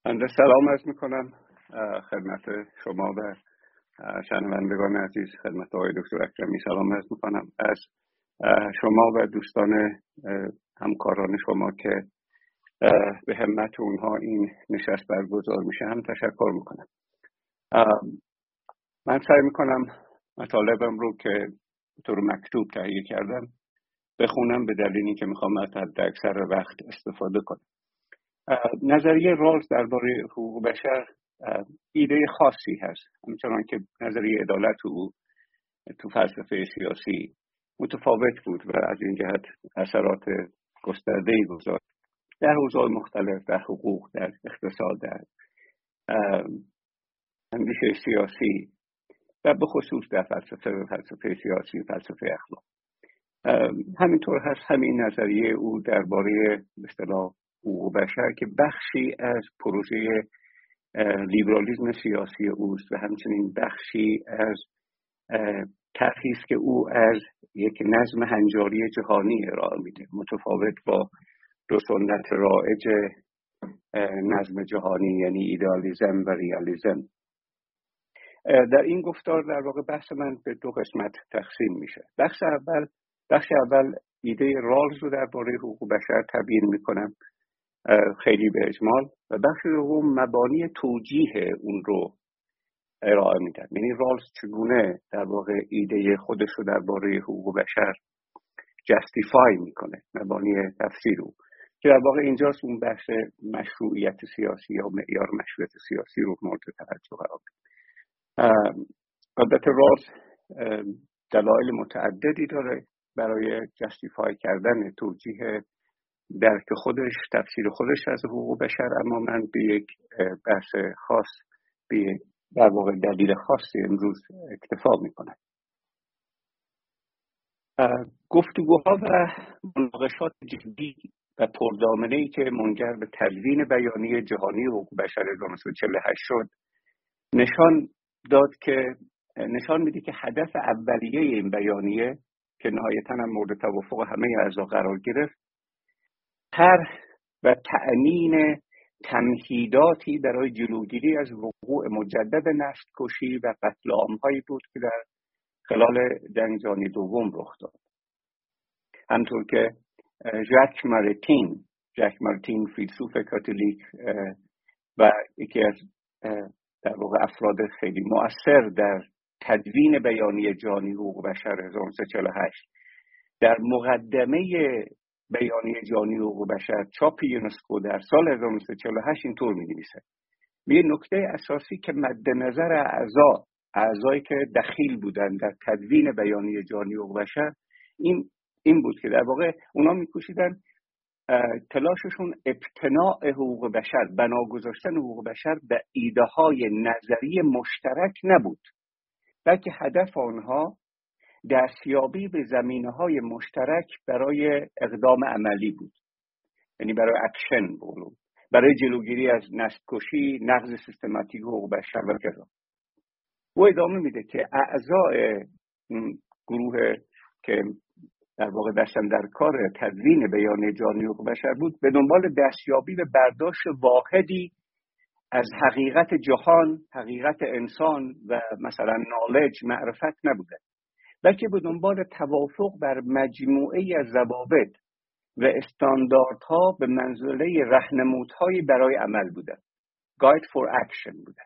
بنده سلام عرض میکنم خدمت شما و شنوندگان عزیز. خدمت آقای دکتر اکرمی سلام عرض میکنم. از شما و دوستان همکاران شما که به همت اونها این نشست برگزار میشه هم تشکر میکنم. من سعی میکنم مطالبم رو که به طور مکتوب تهیه کردم بخونم، به دلیلی که میخوام از حد اکثر وقت استفاده کنم. نظریه رالز درباره حقوق بشر ایده خاصی هست، همچنان که نظریه عدالت او تو فلسفه سیاسی متفاوت بود و از این جهت اثرات گسترده‌ای گذاشت در حوزه‌های مختلف، در حقوق، در اقتصاد، در اندیشه سیاسی و به خصوص در فلسفه سیاسی و فلسفه اخلاق. همینطور هست همین نظریه او درباره به اصطلاح حقوق بشر که بخشی از پروژه لیبرالیسم سیاسی اوست و همچنین بخشی از طرحی است که او از یک نظم هنجاری جهانی ارائه میده، متفاوت با دو سنت رایج نظم جهانی، یعنی ایدئالیسم و ریالیسم. در این گفتار در واقع بحث من به دو قسمت تقسیم میشه. بخش اول ایده رالز رو درباره حقوق بشر تبیین میکنم خیلی به اجمال، و بخش دوم مبانی توجیه اون رو ارائه میدم، یعنی رالز چگونه در واقع ایده خودش رو درباره حقوق بشر جستیفای میکنه، مبانی تفسیر رو، که در واقع اینجاست اون بحث مشروعیت سیاسی یا معیار مشروعیت سیاسی رو مورد توجه قرار میده. البته رالز دلایل متعددی داره برای جستیفای کردن توجیه درک خودش، تفسیر خودش از حقوق بشر، اما من به یک بحث خاص، به در واقع دلیل خاصی امروز اکتفا میکنم. گفتگوها و مناقشات جدی و پردامنه‌ای که منجر به تدوین بیانیه جهانی حقوق بشر 1948 شد نشان میده که هدف اولیه این بیانیه که نهایتاً هم مورد توافق همه اعضا قرار گرفت، طرح و تأمین تمهیداتی برای جلوگیری از وقوع مجدد نسل‌کشی و قتل عام‌هایی بود که در خلال جنگ جهانی دوم رخ داد. همطور که ژاک ماریتین فیلسوف کاتولیک و یکی از در واقع افراد خیلی مؤثر در تدوین بیانیه جهانی حقوق بشر 1948 در مقدمه بیانیه جهانی حقوق بشر چاپ یونسکو در سال 1948 اینطور می‌نویسه: یه نکته اساسی که مد نظر اعضایی که دخیل بودن در تدوین بیانیه جهانی حقوق بشر این بود که در واقع اونا می‌کوشیدن تلاششون ابتناء حقوق بشر، بنا گذاشتن حقوق بشر به ایده‌های نظری مشترک نبود، بلکه هدف آنها دستیابی به زمینه‌های مشترک برای اقدام عملی بود، یعنی برای اکشن بود، برای جلوگیری از نسل‌کشی، نقض سیستماتیک حقوق بشر و کذا. او ادامه میده که اعضای گروه که در واقع دستن در کار تدوین بیانیه جهانی حقوق بشر بود، به دنبال دستیابی به برداشت واحدی از حقیقت جهان، حقیقت انسان و مثلا نالج، معرفت نبوده، بلکه به دنبال توافق بر مجموعه‌ای از ضوابط و استانداردها به منزله راهنمودهایی برای عمل بوده، guide for action بوده.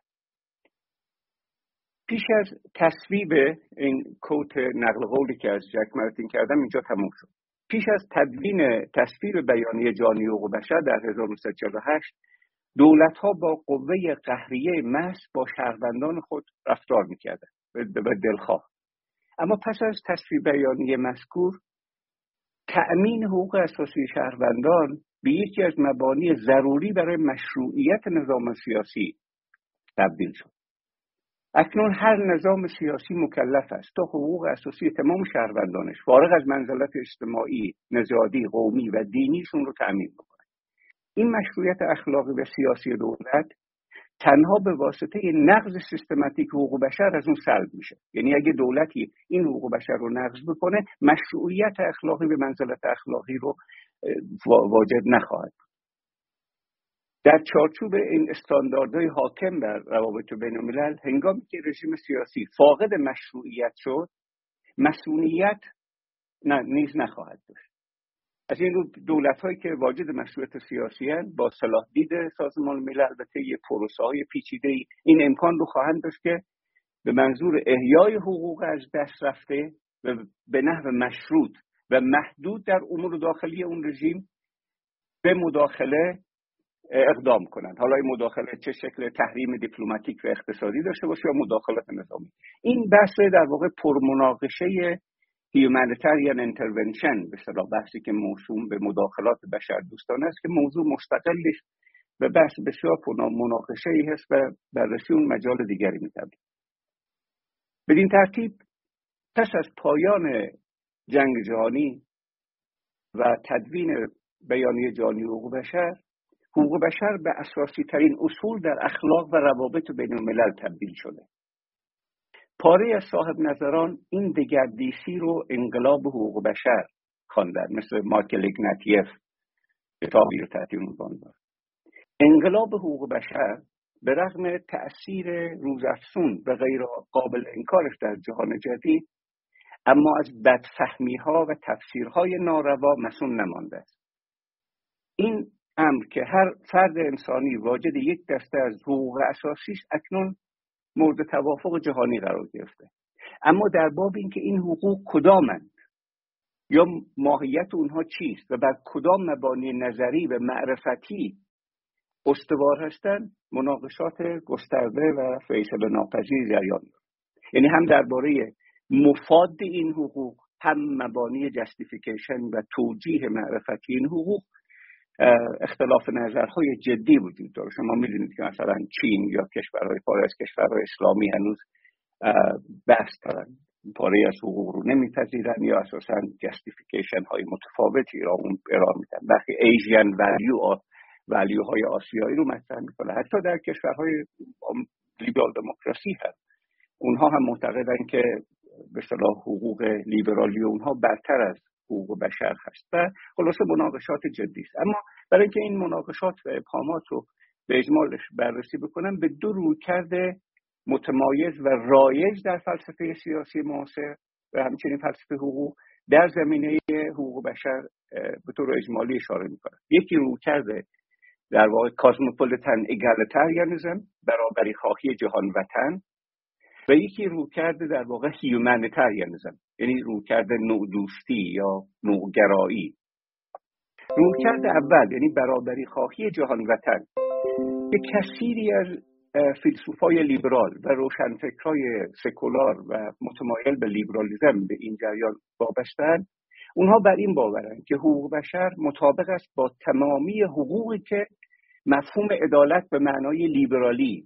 پیش از تصویب این کوت نقل قولی که از ژاک ماریتین کردم اینجا تموم شد. پیش از تصویب بیانیه جهانی حقوق بشر در 1948 دولت‌ها با قوه قهریه محض با شهروندان خود رفتار می‌کردند به دلخواه. اما پس از تصویب بیانیه مذکور، تأمین حقوق اساسی شهروندان به یکی از مبانی ضروری برای مشروعیت نظام سیاسی تبدیل شد. اکنون هر نظام سیاسی مکلف است تا حقوق اساسی تمام شهروندانش فارغ از منزلت اجتماعی، نژادی، قومی و دینیشون رو تأمین بکنه. این مشروعیت اخلاقی و سیاسی دولت تنها به واسطه نقض سیستماتیک حقوق بشر از اون سلب میشه. یعنی اگه دولتی این حقوق بشر رو نقض بکنه، مشروعیت اخلاقی به منزلت اخلاقی رو واجب نخواهد. در چارچوب این استانداردهای حاکم بر روابط بین الملل، هنگامی که رژیم سیاسی فاقد مشروعیت شد، مسئولیت نیز نخواهد داشت. از این رو دولت‌هایی که واجد مشروعیت سیاسی هستند با صلاح دید سازمان ملل و طی پروسه‌های پیچیده این امکان رو خواهند داشت که به منظور احیای حقوق از دست رفته و به نحو مشروط و محدود در امور داخلی اون رژیم به مداخله اقدام کنند. حالا این مداخله چه شکل تحریم دیپلماتیک و اقتصادی داشته باشه یا مداخلات نظامی. این بحث در واقع پرمناقشه humanitarian intervention، به اصطلاح بحثی که موسوم به مداخلات بشردوستانه است که موضوع مستقلی است و بحث بسیار مناقشه‌ای هست و بررسی اون مجال دیگری می‌طلبه. بدین ترتیب پس از پایان جنگ جهانی و تدوین بیانیه جهانی حقوق بشر، حقوق بشر به اساسی ترین اصول در اخلاق و روابط بین الملل تبدیل شده. پاره از صاحب نظران این دگردیسی رو انقلاب حقوق بشر خواندن، مثل مایکل ایگناتیف کتابی رو تحت عنوان داره. انقلاب حقوق بشر به رغم تأثیر روزافزون و غیر قابل انکارش در جهان جدید، اما از بدفهمی‌ها و تفسیرهای ناروا مصون نمانده است. این امر که هر فرد انسانی واجد یک دسته از حقوق اساسی است اکنون مورد توافق جهانی قرار گرفته، اما در باب اینکه این حقوق کدامند یا ماهیت اونها چیست و بر کدام مبانی نظری و معرفتی استوار هستند، مناقشات گسترده و فیصله ناپذیر جریان دارد. یعنی هم درباره مفاد این حقوق، هم مبانی جستیفیکیشن و توجیه معرفتی این حقوق اختلاف نظرهای جدی وجود داره. شما می‌دونید که مثلا چین یا کشورهای پاره از کشورهای اسلامی هنوز بحث دارن، پاره از حقوق رو نمیپذیرن یا اساساً جستیفیکیشن های متفاوتی را اون ارائه میدن. وقتی ایژین ولیو های آسیایی رو مطرح میکنه. حتی در کشورهای لیبرال دموکراسی هست، اونها هم معتقدن که به اصطلاح حقوق لیبرالی اونها برتر از حقوق بشر هست و خلاصه مناقشات جدی است. اما برای اینکه این مناقشات و ابهامات رو به اجمالش بررسی بکنم، به دو رویکرد متمایز و رایج در فلسفه سیاسی معاصر و همچنین فلسفه حقوق در زمینه حقوق بشر به طور اجمالی اشاره میکنم. یکی رویکرد در واقع کاسموپولیتن ایگالیتاریانیسم، برابری خواهی جهان وطن، و یکی رویکرد در واقع هیومانیتاریانیسم، یعنی رویکرد نوع دوستی یا نوعگرایی. رویکرد اول یعنی برابری خواهی جهان وطن که کثیری از فیلسوفای لیبرال و روشنفکرای سکولار و متمایل به لیبرالیسم به این جریان وابسته‌اند، اونها بر این باورند که حقوق بشر مطابق است با تمامی حقوقی که مفهوم عدالت به معنای لیبرالی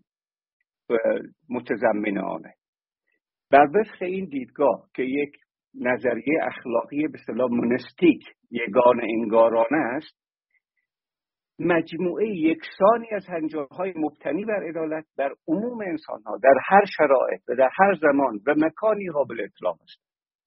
متضمن آنه. بر وفق این دیدگاه که یک نظریه اخلاقی به اصطلاح مونستیک یگانه انگارانه است، مجموعه یکسانی از هنجارهای مبتنی بر عدالت بر عموم انسانها در هر شرایط و در هر زمان و مکانی قابل اطلاق است.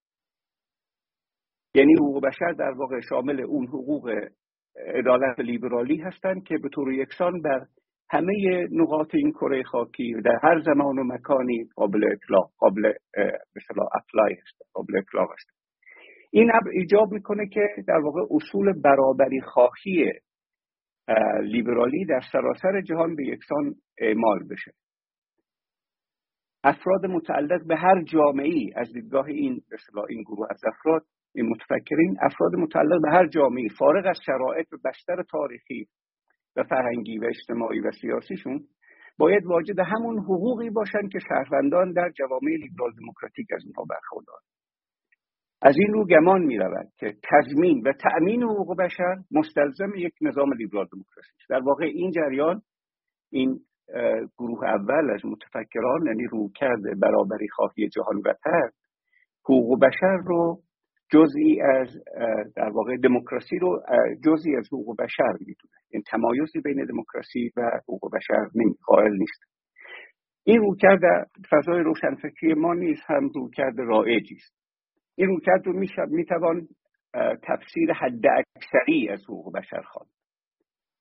یعنی حقوق بشر در واقع شامل اون حقوق عدالت لیبرالی هستند که به طور یکسان بر همه نقاط این کره خاکی و در هر زمان و مکانی قابل اطلاق، قابل به اصطلاح اپلای است، قابل اطلاق است. این امر ایجاب میکنه که در واقع اصول برابری خواهی لیبرالی در سراسر جهان به یکسان اعمال بشه. افراد متعلق به هر جامعه‌ای از دیدگاه این به اصطلاح این گروه از افراد، این متفکرین، افراد متعلق به هر جامعه‌ای فارغ از شرایط و بستر تاریخی و فرهنگی و اجتماعی و سیاسیشون باید واجد همون حقوقی باشن که شهروندان در جوامع لیبرال دموکراتیک از اونها برخوردارند. از این رو گمان می رود که تضمین و تأمین حقوق بشر مستلزم یک نظام لیبرال دموکراسی است. در واقع این جریان، این گروه اول از متفکران، یعنی رویکرد برابری خواهی جهان وطن، حقوق بشر رو جزئی از در واقع دموکراسی رو جزئی از حقوق بشر میدونه. این تمایزی بین دموکراسی و حقوق بشر قائل نیست. این رویکرد در فضای روشنفکری ما نیز هم رویکرد رایجی است. این رویکرد رو میتوان تفسیر حد اکثری از حقوق بشر خواند.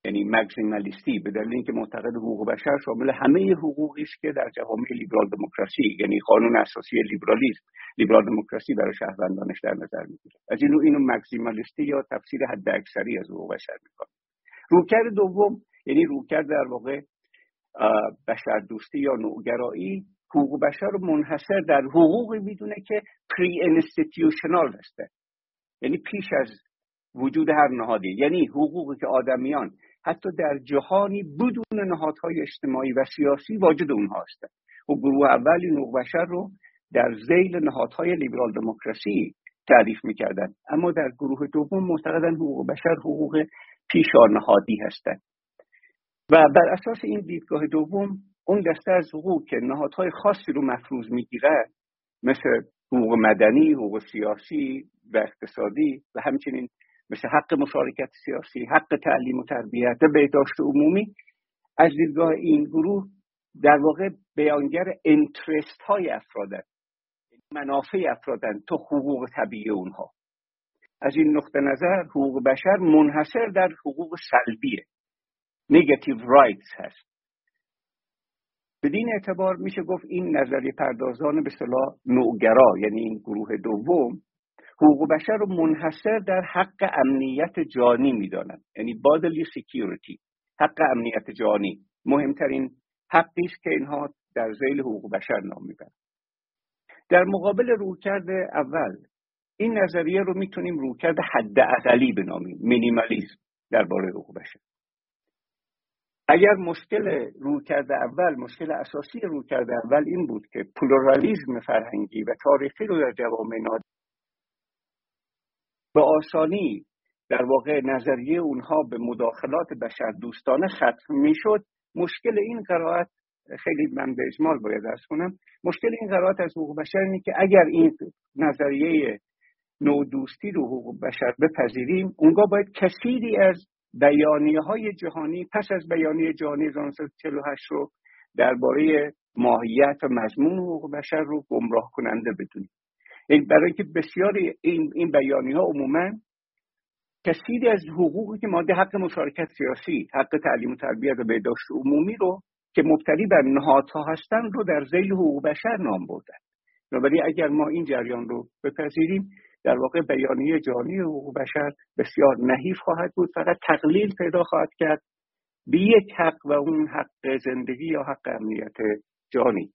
یعنی ماکسیمالیستی، به دلیل اینکه معتقد حقوق بشر شامل همه حقوقی است که در جوامع لیبرال دموکراسی، یعنی قانون اساسی لیبرال دموکراسی برای شهروندانش در نظر میگیره. از اینو ماکسیمالیستی یا تفسیر حد اکثری از حقوق بشر میکنه. رویکرد دوم یعنی رویکرد در واقع بشردوستی یا نوگرایی، حقوق بشر رو منحصر در حقوقی میدونه که پری انستیتیوشنال هسته، یعنی پیش از وجود هر نهادی، یعنی حقوقی که آدمیان حتی در جهانی بدون نهادهای اجتماعی و سیاسی واجد اونها هستند. و گروه اول این حقوق بشر رو در ذیل نهادهای لیبرال دموکراسی تعریف میکردن، اما در گروه دوم معتقدن حقوق بشر حقوق پیشانهادی هستند. و بر اساس این دیدگاه دوم، اون دسته از حقوق که نهادهای خاصی رو مفروض میگیرن، مثل حقوق مدنی، حقوق سیاسی و اقتصادی و همچنین مثل حق مشارکت سیاسی، حق تعلیم و تربیت و بهداشت عمومی، از دیدگاه این گروه در واقع بیانگر انترست های افرادن، منافع افرادن تو حقوق طبیعی اونها. از این نقطه نظر حقوق بشر منحصر در حقوق سلبیه، نگاتیو رایتس هست. بدین اعتبار میشه گفت این نظریه پردازان به اصطلاح نوگرا، یعنی این گروه دوم، حقوق بشر رو منحصر در حق امنیت جانی میدانند، یعنی bodily security، حق امنیت جانی مهمترین حقی است که اینها در ذیل حقوق بشر نام میبرند. در مقابل رویکرد اول، این نظریه رو میتونیم رویکرد حداقلی بنامیم، مینیمالیسم درباره حقوق بشر. اگر مشکل رویکرد اول، مشکل اساسی رویکرد اول این بود که پلورالیسم فرهنگی و تاریخی رو در جوامع به آسانی در واقع نظریه اونها به مداخلات بشر دوستانه ختم میشد، مشکل این قرائت، خیلی من به اجمال باید عرض کنم، مشکل این قرائت از حقوق بشر اینه که اگر این نظریه نودوستی رو حقوق بشر بپذیریم، اونگاه باید کثیری از بیانیه‌های جهانی پس از بیانیه جهانی 1948 رو درباره ماهیت و مضمون حقوق بشر رو گمراه کننده بدونیم. برای که بسیاری این بیانیه‌ها عموماً کثیری از حقوقی که ماده حق مشارکت سیاسی، حق تعلیم و تربیت و بهداشت عمومی رو که مبتنی بر نهادها هستن رو در ذیل حقوق بشر نام بردن. بنابراین اگر ما این جریان رو بپذیریم، در واقع بیانیه جهانی حقوق بشر بسیار نحیف خواهد بود، فقط تقلیل پیدا خواهد کرد به یک حق و اون حق زندگی یا حق امنیت جهانی.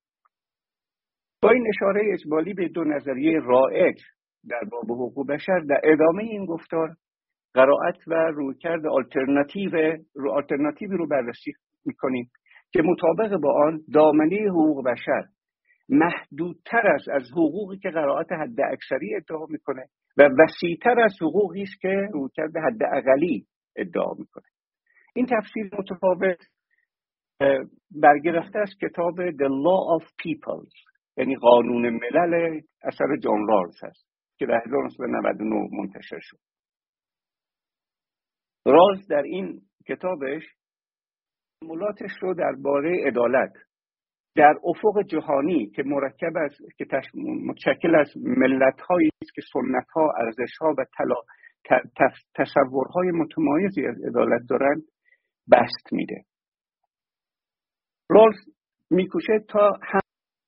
با این اشاره اجمالی به دو نظریه رائج در باب حقوق بشر، در ادامه این گفتار قرائت و رویکرد آلترناتیوی رو بررسی می‌کنیم که مطابق با آن دامنه حقوق بشر محدودتر از حقوقی که قرائت حد اکثری ادعا میکنه و وسیع‌تر از حقوقی است که رویکرد حد اقلی ادعا میکنه. این تفسیر متفاوت برگرفته از کتاب The Law of Peoples، یعنی قانون ملل، اثر جان رالز هست که در 1999 منتشر شد. رالز در این کتابش ملاتش رو درباره عدالت در افق جهانی که متشکل از ملت‌هایی است که سنت‌ها، ارزش‌ها و تصورهای متمایزی از عدالت دارند بست میده. رالز میکوشه تا هم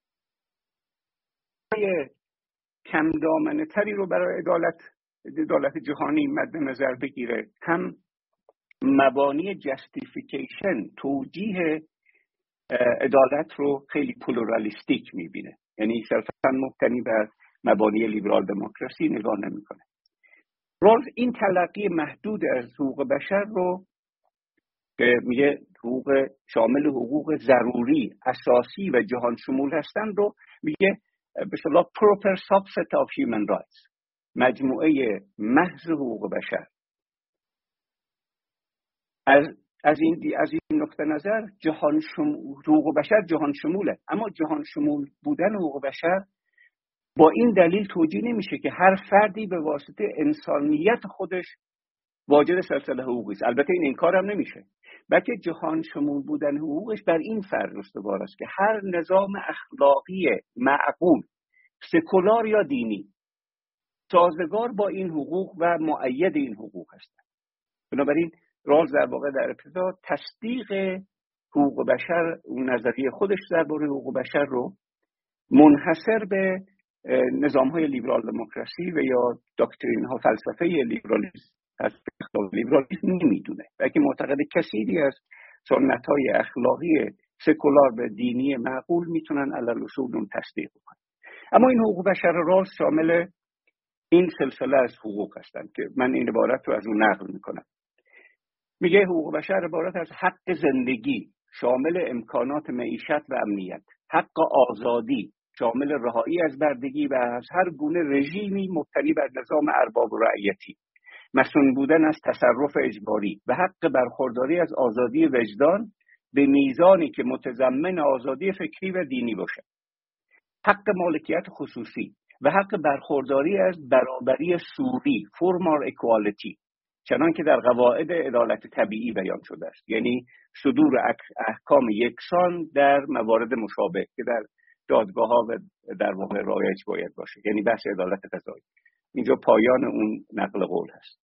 کم دامنه تری رو برای عدالت جهانی مد نظر بگیره، هم مبانی جستیفیکیشن، توجیه عدالت رو خیلی پلورالیستیک میبینه، یعنی صرفاً مبتنی بر مبانی لیبرال دموکراسی نگاه نمیکنه. رالز این تلقی محدود از حقوق بشر رو که میگه حقوق شامل حقوق ضروری، اساسی و جهان شمول هستن رو میگه به اصطلاح proper subset of human rights، مجموعه محض حقوق بشر. از این نقطه نظر حقوق بشر جهان شموله، اما جهان شمول بودن حقوق بشر با این دلیل توجیه نمیشه که هر فردی به واسطه انسانیت خودش واجد سلسله حقوقی است. البته این انکار هم نمیشه، بلکه جهان شمول بودن حقوقش بر این فرض استوار است که هر نظام اخلاقی معقول، سکولار یا دینی، سازگار با این حقوق و مؤید این حقوق است. بنابراین رالز در واقع در ابتدا تصدیق حقوق بشر، اون نظریه خودش درباره حقوق بشر رو منحصر به نظام‌های لیبرال دموکراسی و یا داکترین‌ها فلسفه لیبرالیسم نمیدونه، بلکه معتقد کثیری از سنت‌های اخلاقی سکولار و دینی معقول میتونن علی اصول اون تصدیق کنن. اما این حقوق بشر رالز شامل این سلسله از حقوق هستند که من این عبارت رو از اون نقل میکنم. میگه حقوق بشر عبارت از حق زندگی شامل امکانات معیشت و امنیت، حق آزادی شامل رهایی از بردگی و از هر گونه رژیمی مبتنی بر نظام ارباب و رعیتی، مسئول بودن از تصرف اجباری و حق برخورداری از آزادی وجدان به میزانی که متضمن آزادی فکری و دینی باشد، حق مالکیت خصوصی و حق برخورداری از برابری سوری formal equality چنان که در قواعد عدالت طبیعی بیان شده است، یعنی صدور احکام یکسان در موارد مشابه که در دادگاه‌ها و در واقع رایج باید باشه، یعنی بحث عدالت قضایی. اینجا پایان اون نقل قول هست.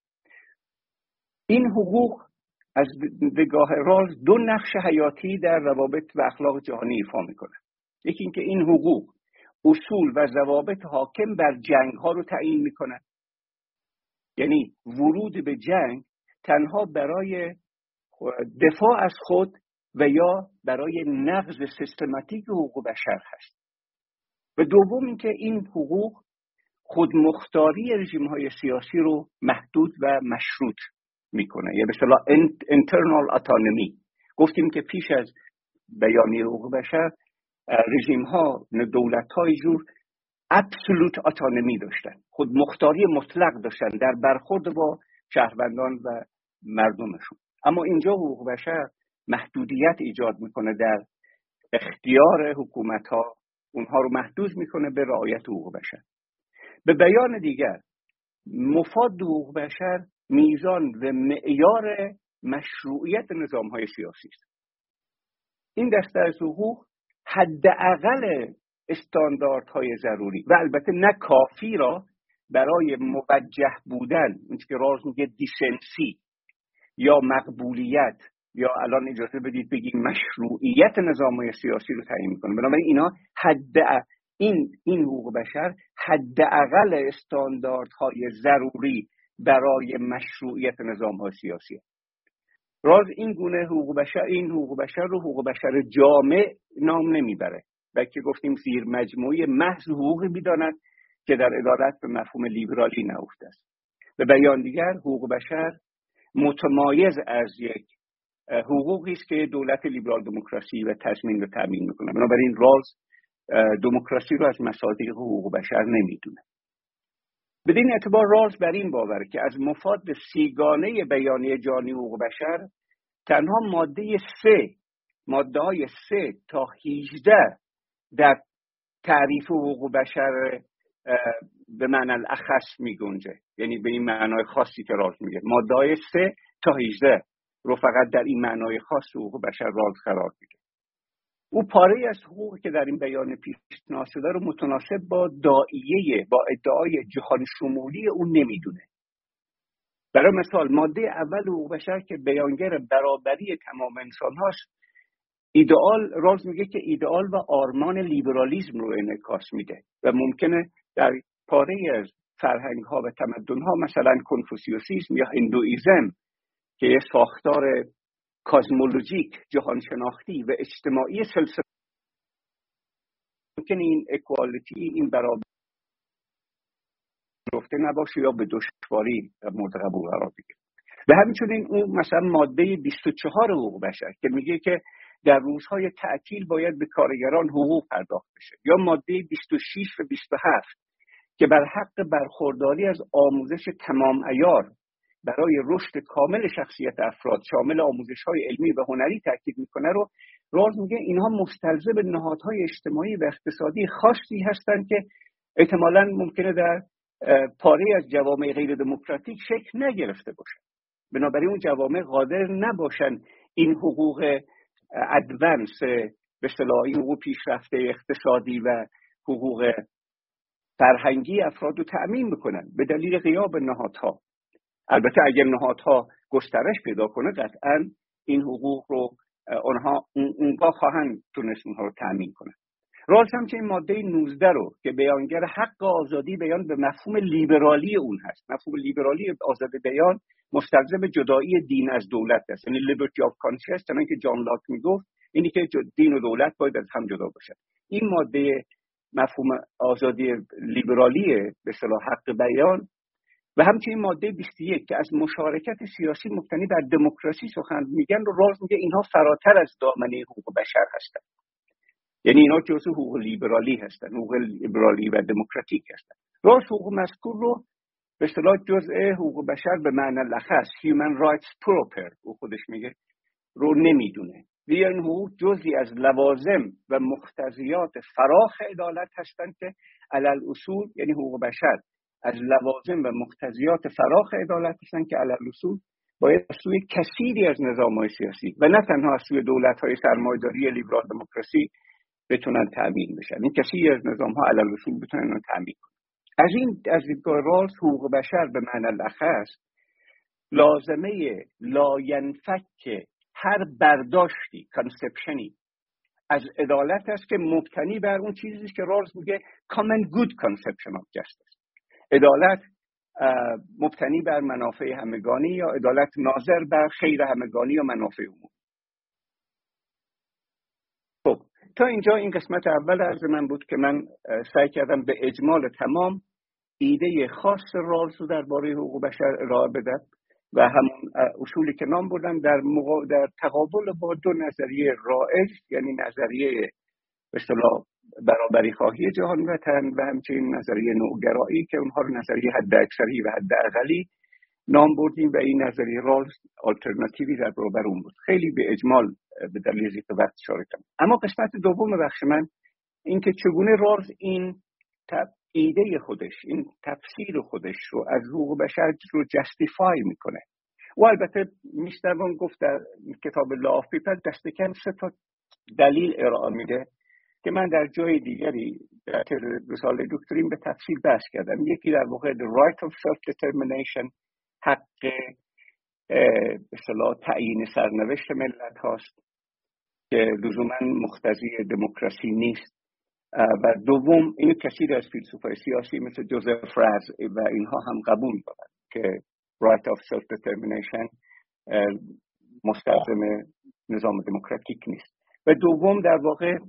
این حقوق از نگاه رالز دو نقش حیاتی در روابط و اخلاق جهانی ایفا میکنه. یکی اینکه این حقوق اصول و ضوابط حاکم بر جنگ‌ها رو تعیین میکنه، یعنی ورود به جنگ تنها برای دفاع از خود و یا برای نقض سیستماتیک حقوق بشر هست. و دوم اینکه این حقوق خودمختاری رژیم‌های سیاسی رو محدود و مشروط میکنه، یا به اصطلاح internal autonomy. گفتیم که پیش از بیانیه حقوق بشر رژیم‌ها، دولت‌های جور absolute autonomy داشتن، خودمختاری مطلق داشتن در برخورد با شهروندان و مردمشون. اما اینجا حقوق بشر محدودیت ایجاد میکنه در اختیار حکومت‌ها، اونها رو محدود میکنه به رعایت حقوق بشر. به بیان دیگر، مفاد حقوق بشر میزان و معیار مشروعیت نظام‌های سیاسی است. این دسته از حقوق حداقل استانداردهای ضروری و البته نه کافی را برای موجه بودن، اون که رالز میگه دیسنسی یا مقبولیت یا الان اجازه بدید بگیم مشروعیت نظام‌های سیاسی رو تعیین میکنه. بنابراین اینا این حقوق بشر حداقل استانداردهای ضروری برای مشروعیت نظام‌های سیاسی. رالز این گونه حقوق بشر رو حقوق بشر جامع نام نمیبره، بلکه گفتیم زیر مجموعه محض حقوقی میداند که در عدالت به مفهوم لیبرالی نهفته است. به بیان دیگر، حقوق بشر متمایز از یک حقوقی است که دولت لیبرال دموکراسی و تضمین و تامین میکنه. بنابراین رالز دموکراسی رو از مصادیق حقوق بشر نمیدونه. بدین اعتبار رالز بر این باوره که از مفاد سیگانه بیانیه جهانی حقوق بشر تنها ماده‌های 3 تا 18 در تعریف حقوق بشر به معنی الاخص میگنجه، یعنی به این معنای خاصی که رالز میگه. ماده‌های 3 تا 18 رو فقط در این معنای خاص حقوق بشر رالز قرار میده. او پاره از حقوقی که در این بیان پیشنهاد شده رو متناسب با ادعای جهان شمولی اون نمیدونه. برای مثال ماده اول حقوق بشر که بیانگر برابری تمام انسان هاست، رالز میگه که ایدئال و آرمان لیبرالیسم رو انعکاس میده و ممکنه در پاره از فرهنگ ها و تمدن ها، مثلا کنفوسیوسیسم یا هندوئیسم که یه ساختار کازمولوژیک، جهان شناختی و اجتماعی سلسله، ممکنه این اکوالیتی، این برابری گفته نباشه یا به دشواری مورد قبول قرار بگیره. به همین اون مثلا ماده 24 حقوق بشر که میگه که در روزهای تعطیل باید به کارگران حقوق پرداخت بشه، یا ماده 26 و 27 که بر حق برخورداری از آموزش تمام عیار برای رشد کامل شخصیت افراد شامل آموزش‌های علمی و هنری تاکید میکنه رو رالز میگه اینها مستلزم نهادهای اجتماعی و اقتصادی خاصی هستند که احتمالاً ممکنه در پاره از جوامع غیر دموکراتیک شکل نگرفته باشن. بنابراین اون جوامع قادر نباشن این حقوق ادوانس، به اصطلاح این حقوق پیشرفته اقتصادی و حقوق فرهنگی افراد رو تأمین بکنن به دلیل غیاب نهادها. البته اگر نهادها گسترش پیدا کنه قطعا این حقوق رو اونها خواهند تونست اونها رو تأمین کنه. رالز همچنین ماده 19 رو که بیانگر حق آزادی بیان به مفهوم لیبرالی اون هست. مفهوم لیبرالی آزادی بیان مستلزم جدایی دین از دولت است، یعنی لیبرتی آف کانشنس، چنانکه که جان لاک میگفت اینی که دین و دولت باید از هم جدا باشن. این ماده مفهوم آزادی لیبرالی به اصطلاح حق بیان و همچنین ماده 21 که از مشارکت سیاسی مبتنی بر دموکراسی سخن میگن رو رالز میگه اینها فراتر از دامنه حقوق بشر هستند. یعنی اینا جزء حقوق لیبرالی هستند، حقوق لیبرالی و دموکراتیک هستند. رالز حقوق مذکور رو به اصطلاح جزء حقوق بشر به معنی لخص human rights proper او خودش میگه رو نمیدونه. این حقوق جزئی از لوازم و مقتضیات فراخ عدالت هستند که علل اصول، یعنی حقوق بشر از لوازم و مقتضیات فراخ عدالت هستند که علل اصول باید از سوی کثیری از نظام‌های سیاسی و نه تنها از سوی دولت‌های سرمایه‌داری لیبرال دموکراسی بتونن تامین بشن. این کثیری از نظام‌ها علل اصول بتونن اون تامین کنن. از دیدگاه رالز حقوق بشر به معنی الاخص لازمه لاینفک هر برداشتی کانسپشنی از عدالت است که مبتنی بر اون چیزی است که رالز میگه common good conception of justice. عدالت مبتنی بر منافع همگانی یا عدالت ناظر بر خیر همگانی یا منافع عمومی. خب تا اینجا این قسمت اول عرض من بود که من سعی کردم به اجمال تمام ایده خاص رالز رو درباره حقوق بشر ارائه بدم و همون اصولی که نام بردم در تقابل با دو نظریه رائج، یعنی نظریه به اصطلاح برابری خواهی جهان وطن و همچنین نظریه نوگرایی که اونها رو نظریه حد اکثری و حد اقلی نام بردیم و این نظریه رالز آلترناتیوی در برابر اون بود. خیلی به اجمال به دلیل ذکر وقت اشاره کردم. اما قسمت دوم بخش من این که چگونه رالز این ایده خودش، این تفسیر خودش رو از حقوق بشر رو جستیفای میکنه. و البته میشترون گفت در کتاب لا آف پیپل دست کم 3 تا دلیل ارائه میده که من در جای دیگری در رساله دکترین به تفصیل بحث کردم. یکی در واقع the right of self-determination، حق به اصطلاح تعیین سرنوشت ملت هاست که لزوما مقتضی دموکراسی نیست. و دوم اینو کثیر از فیلسوفای سیاسی مثل جوزف رز و اینها هم قبول دارن که right of self-determination مستلزم نظام دموکراتیک نیست. و دوم در واقع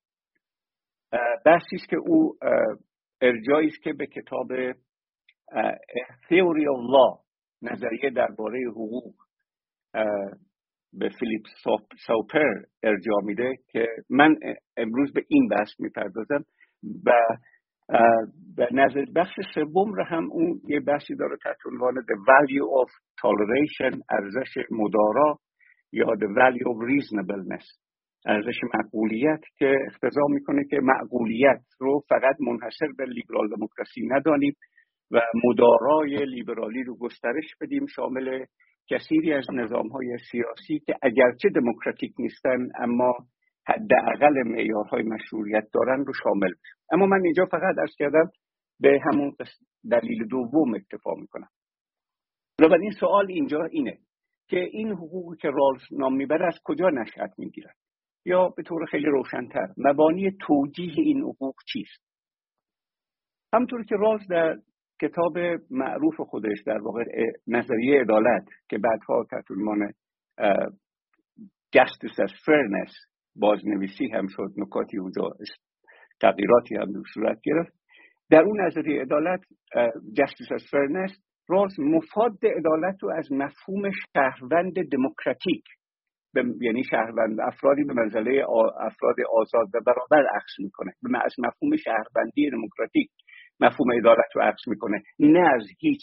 بحثی است که او ارجاعی است که به کتاب Theory of Law، نظریه درباره حقوق، به فیلیپ سوپر ارجاع میده که من امروز به این بحث میپردازم. و نظر بخش سوم رو هم اون یه بحثی داره تحت عنوان The Value of Toleration، ارزش مدارا یا The Value of Reasonableness، ارزش معقولیت، که اقتضا میکنه که معقولیت رو فقط منحصر به لیبرال دموکراسی ندانیم و مدارای لیبرالی رو گسترش بدیم شامل کثیری از نظام‌های سیاسی که اگرچه دموکراتیک نیستن اما حداقل معیارهای مشروعیت دارن رو شامل بشیم. اما من اینجا فقط عرض کردم به همون دلیل دوم اکتفا میکنم. بنابراین سوال اینجا اینه که این حقوقی که رالز نام میبره از کجا نشأت میگیرن، یا به طور خیلی روشن‌تر مبانی توجیه این حقوق چیست؟ همونطور که رالز در کتاب معروف خودش در واقع نظریه عدالت که بعدها تحت عنوان Justice as Fairness بازنویسی هم شد، نکاتی اونجا تغییراتی هم در صورت گرفت، در اون نظریه عدالت Justice as Fairness رالز مفاد عدالت رو از مفهوم شهروند دموکراتیک، یعنی شهروند افرادی به منزله افراد آزاد و برابر اخذ میکنه، از مفهوم شهروندی دموکراتیک مفهوم عدالت رو عکس میکنه، نه از هیچ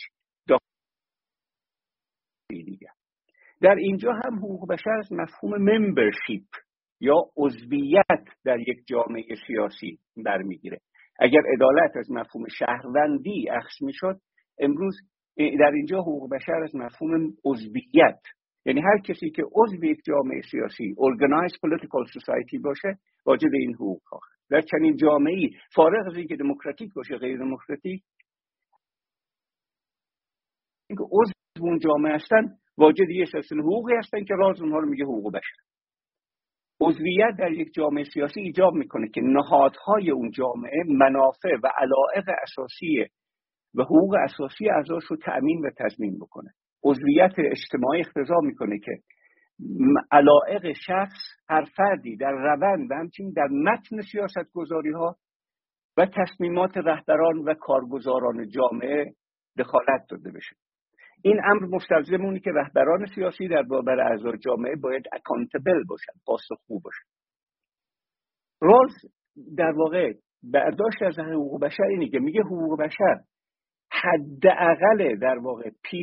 دیگه. در اینجا هم حقوق بشر از مفهوم ممبرشیپ یا عضویت در یک جامعه سیاسی برمیگیره. اگر عدالت از مفهوم شهروندی عکس میشد، امروز در اینجا حقوق بشر از مفهوم عضویت، یعنی هر کسی که عضو یک جامعه سیاسی organized political society باشه واجد این حقوق خواهد. در چنین جامعه‌ای فارغ از اینکه دموکراتیک باشه غیر دموکراتیک، اینکه عضو اون جامعه هستن واجد یه سلسله حقوقی هستن که راز اونها رو میگه حقوق بشر. عضویت در یک جامعه سیاسی ایجاب میکنه که نهادهای اون جامعه منافع و علایق اساسی و حقوق اساسی اعضاش رو تأمین و تضمین بکنه. عضویت اجتماعی اقتضا میکنه که علایق شخص، هر فردی در روند و همچنین در متن سیاستگذاری ها و تصمیمات رهبران و کارگزاران جامعه دخالت داده بشه. این امر مستلزم اونه که رهبران سیاسی در برابر اعضای جامعه باید اکانتبل باشن، پاسخگو باشن. رولز در واقع برداشت از حقوق بشر اینه که میگه حقوق بشر حداقل در واقع پیش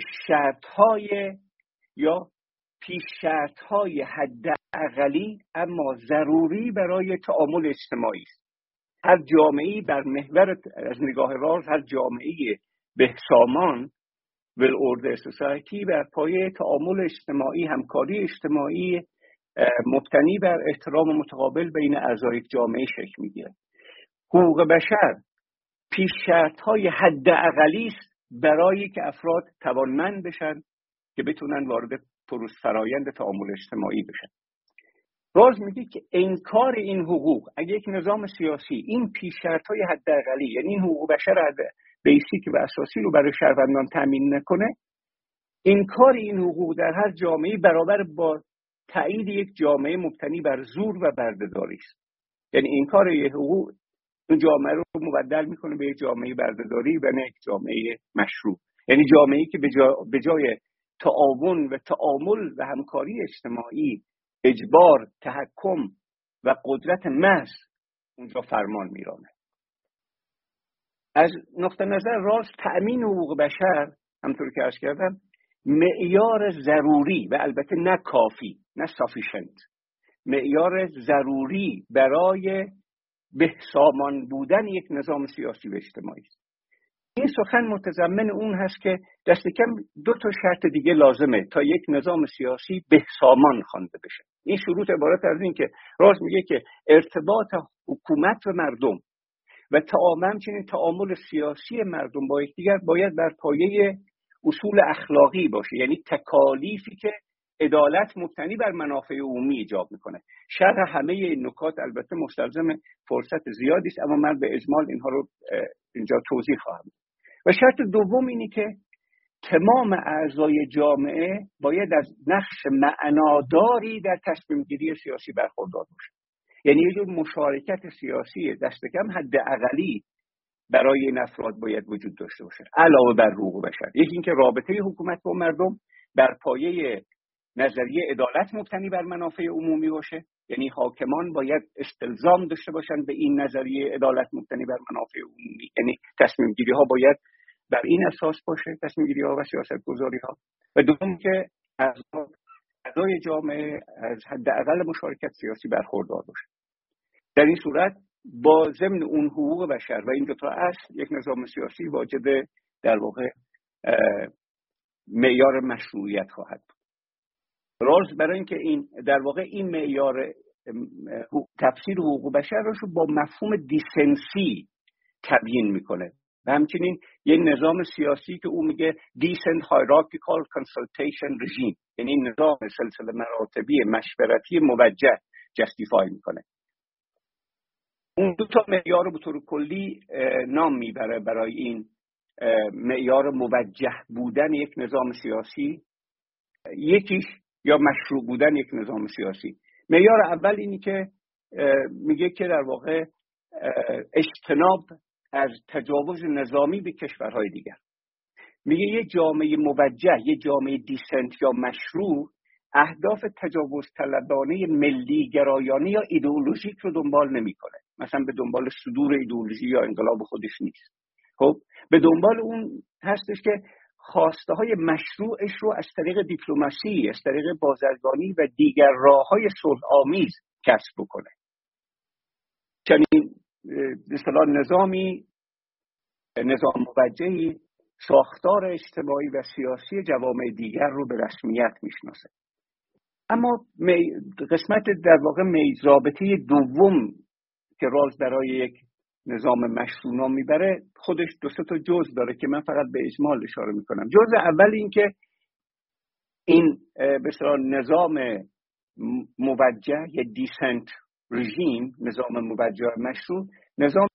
شرط‌های حداقلی اما ضروری برای تعامل اجتماعی است. هر جامعه‌ای بر محور از نگاه راز هر جامعه‌ای بهسامان well ordered society بر پایه تعامل اجتماعی، همکاری اجتماعی مبتنی بر احترام متقابل بین اعضای جامعه شکل میگیره. حقوق بشر پیش شرط‌های حداقلی است برای که افراد توانمند بشن که بتونن وارد فرایند تعامل اجتماعی بشن. راز میگه که انکار این حقوق، اگه یک نظام سیاسی این پیش شرط‌های حداقلی، یعنی این حقوق بشر بیسیک و اساسی رو برای شهروندان تامین نکنه، انکار این حقوق در هر جامعه برابر با تایید یک جامعه مبتنی بر زور و بردهداری است. یعنی انکار این حقوق اون جامعه رو مبدل میکنه به یک جامعه بردهداری و نه یک جامعه مشروع. یعنی جامعه‌ای که به جای تعاون و تعامل و همکاری اجتماعی اجبار، تحکم و قدرت محض اونجا فرمان میرانه. از نقطه نظر راست تأمین حقوق بشر همطور که عرض کردم معیار ضروری و البته نه کافی، نه sufficient، معیار ضروری برای بهسامان بودن یک نظام سیاسی و اجتماعی است. این سخن متضمن اون هست که دست کم 2 شرط دیگه لازمه تا یک نظام سیاسی بهسامان خوانده بشه. این شروط عبارت از این که راست میگه که ارتباط حکومت و مردم و همچنین تعامل سیاسی مردم با یکدیگر باید بر پایه اصول اخلاقی باشه، یعنی تکالیفی که عدالت مبتنی بر منافع عمومی ایجاب میکنه. شرح همه این نکات البته مستلزم فرصت زیادی است، اما من به اجمال اینها رو اینجا توضیح خواهم داد. و شرط دوم اینی که تمام اعضای جامعه باید از نقش معناداری در تصمیم گیری سیاسی برخوردار باشه. یعنی یه جور مشارکت سیاسی دست کم حداقلی برای این افراد باید وجود داشته باشه علاوه بر حقوق بشر. یکی اینکه رابطه حکومت با مردم بر پایه نظریه عدالت مبتنی بر منافع عمومی باشه، یعنی حاکمان باید استلزام داشته باشن به این نظریه عدالت مبتنی بر منافع عمومی، یعنی تصمیم گیری ها باید بر این اساس باشه، تصمیم گیری ها و سیاست گذاری ها. و دوم که اعضای جامعه از حداقل مشارکت سیاسی برخوردار باشه. در این صورت با ضمن اون حقوق بشر و این 2 اصل یک نظام سیاسی واجد در واقع معیار مشروعیت خواهد بود. راز برای اینکه این در واقع این معیار تفسیر حقوق بشر رو با مفهوم دیسنسی تبیین میکنه و همچنین یه نظام سیاسی که اون میگه decent hierarchical consultation regime، یعنی نظام سلسله مراتبی مشورتی موجه جستیفای میکنه. اون 2 معیار رو به طور کلی نام میبره برای این معیار موجه بودن یک نظام سیاسی. یکیش یا مشروع بودن یک نظام سیاسی. معیار اول اینی که میگه که در واقع اجتناب از تجاوز نظامی به کشورهای دیگر. میگه یه جامعه موجه، یه جامعه دیسنت یا مشروع اهداف تجاوز طلبانه ملی گرایانه یا ایدئولوژیک رو دنبال نمیکنه. مثلا به دنبال صدور ایدئولوژی یا انقلاب خودش نیست. خب به دنبال اون هستش که خواسته های مشروعش رو از طریق دیپلماسی، از طریق بازرگانی و دیگر راه‌های صلح آمیز کسب بکنه. چنین به اصطلاح نظام موجهی ساختار اجتماعی و سیاسی جوامع دیگر رو به رسمیت میشناسه. اما قسمت در واقع رابطه دوم که راز برای یک نظام مشروع نام میبره خودش 2 تا جزء داره که من فقط به اجمال اشاره میکنم. جزء اول این که این بسیار نظام موجه یا دیسنت رژیم، نظام موجه مشروع، نظام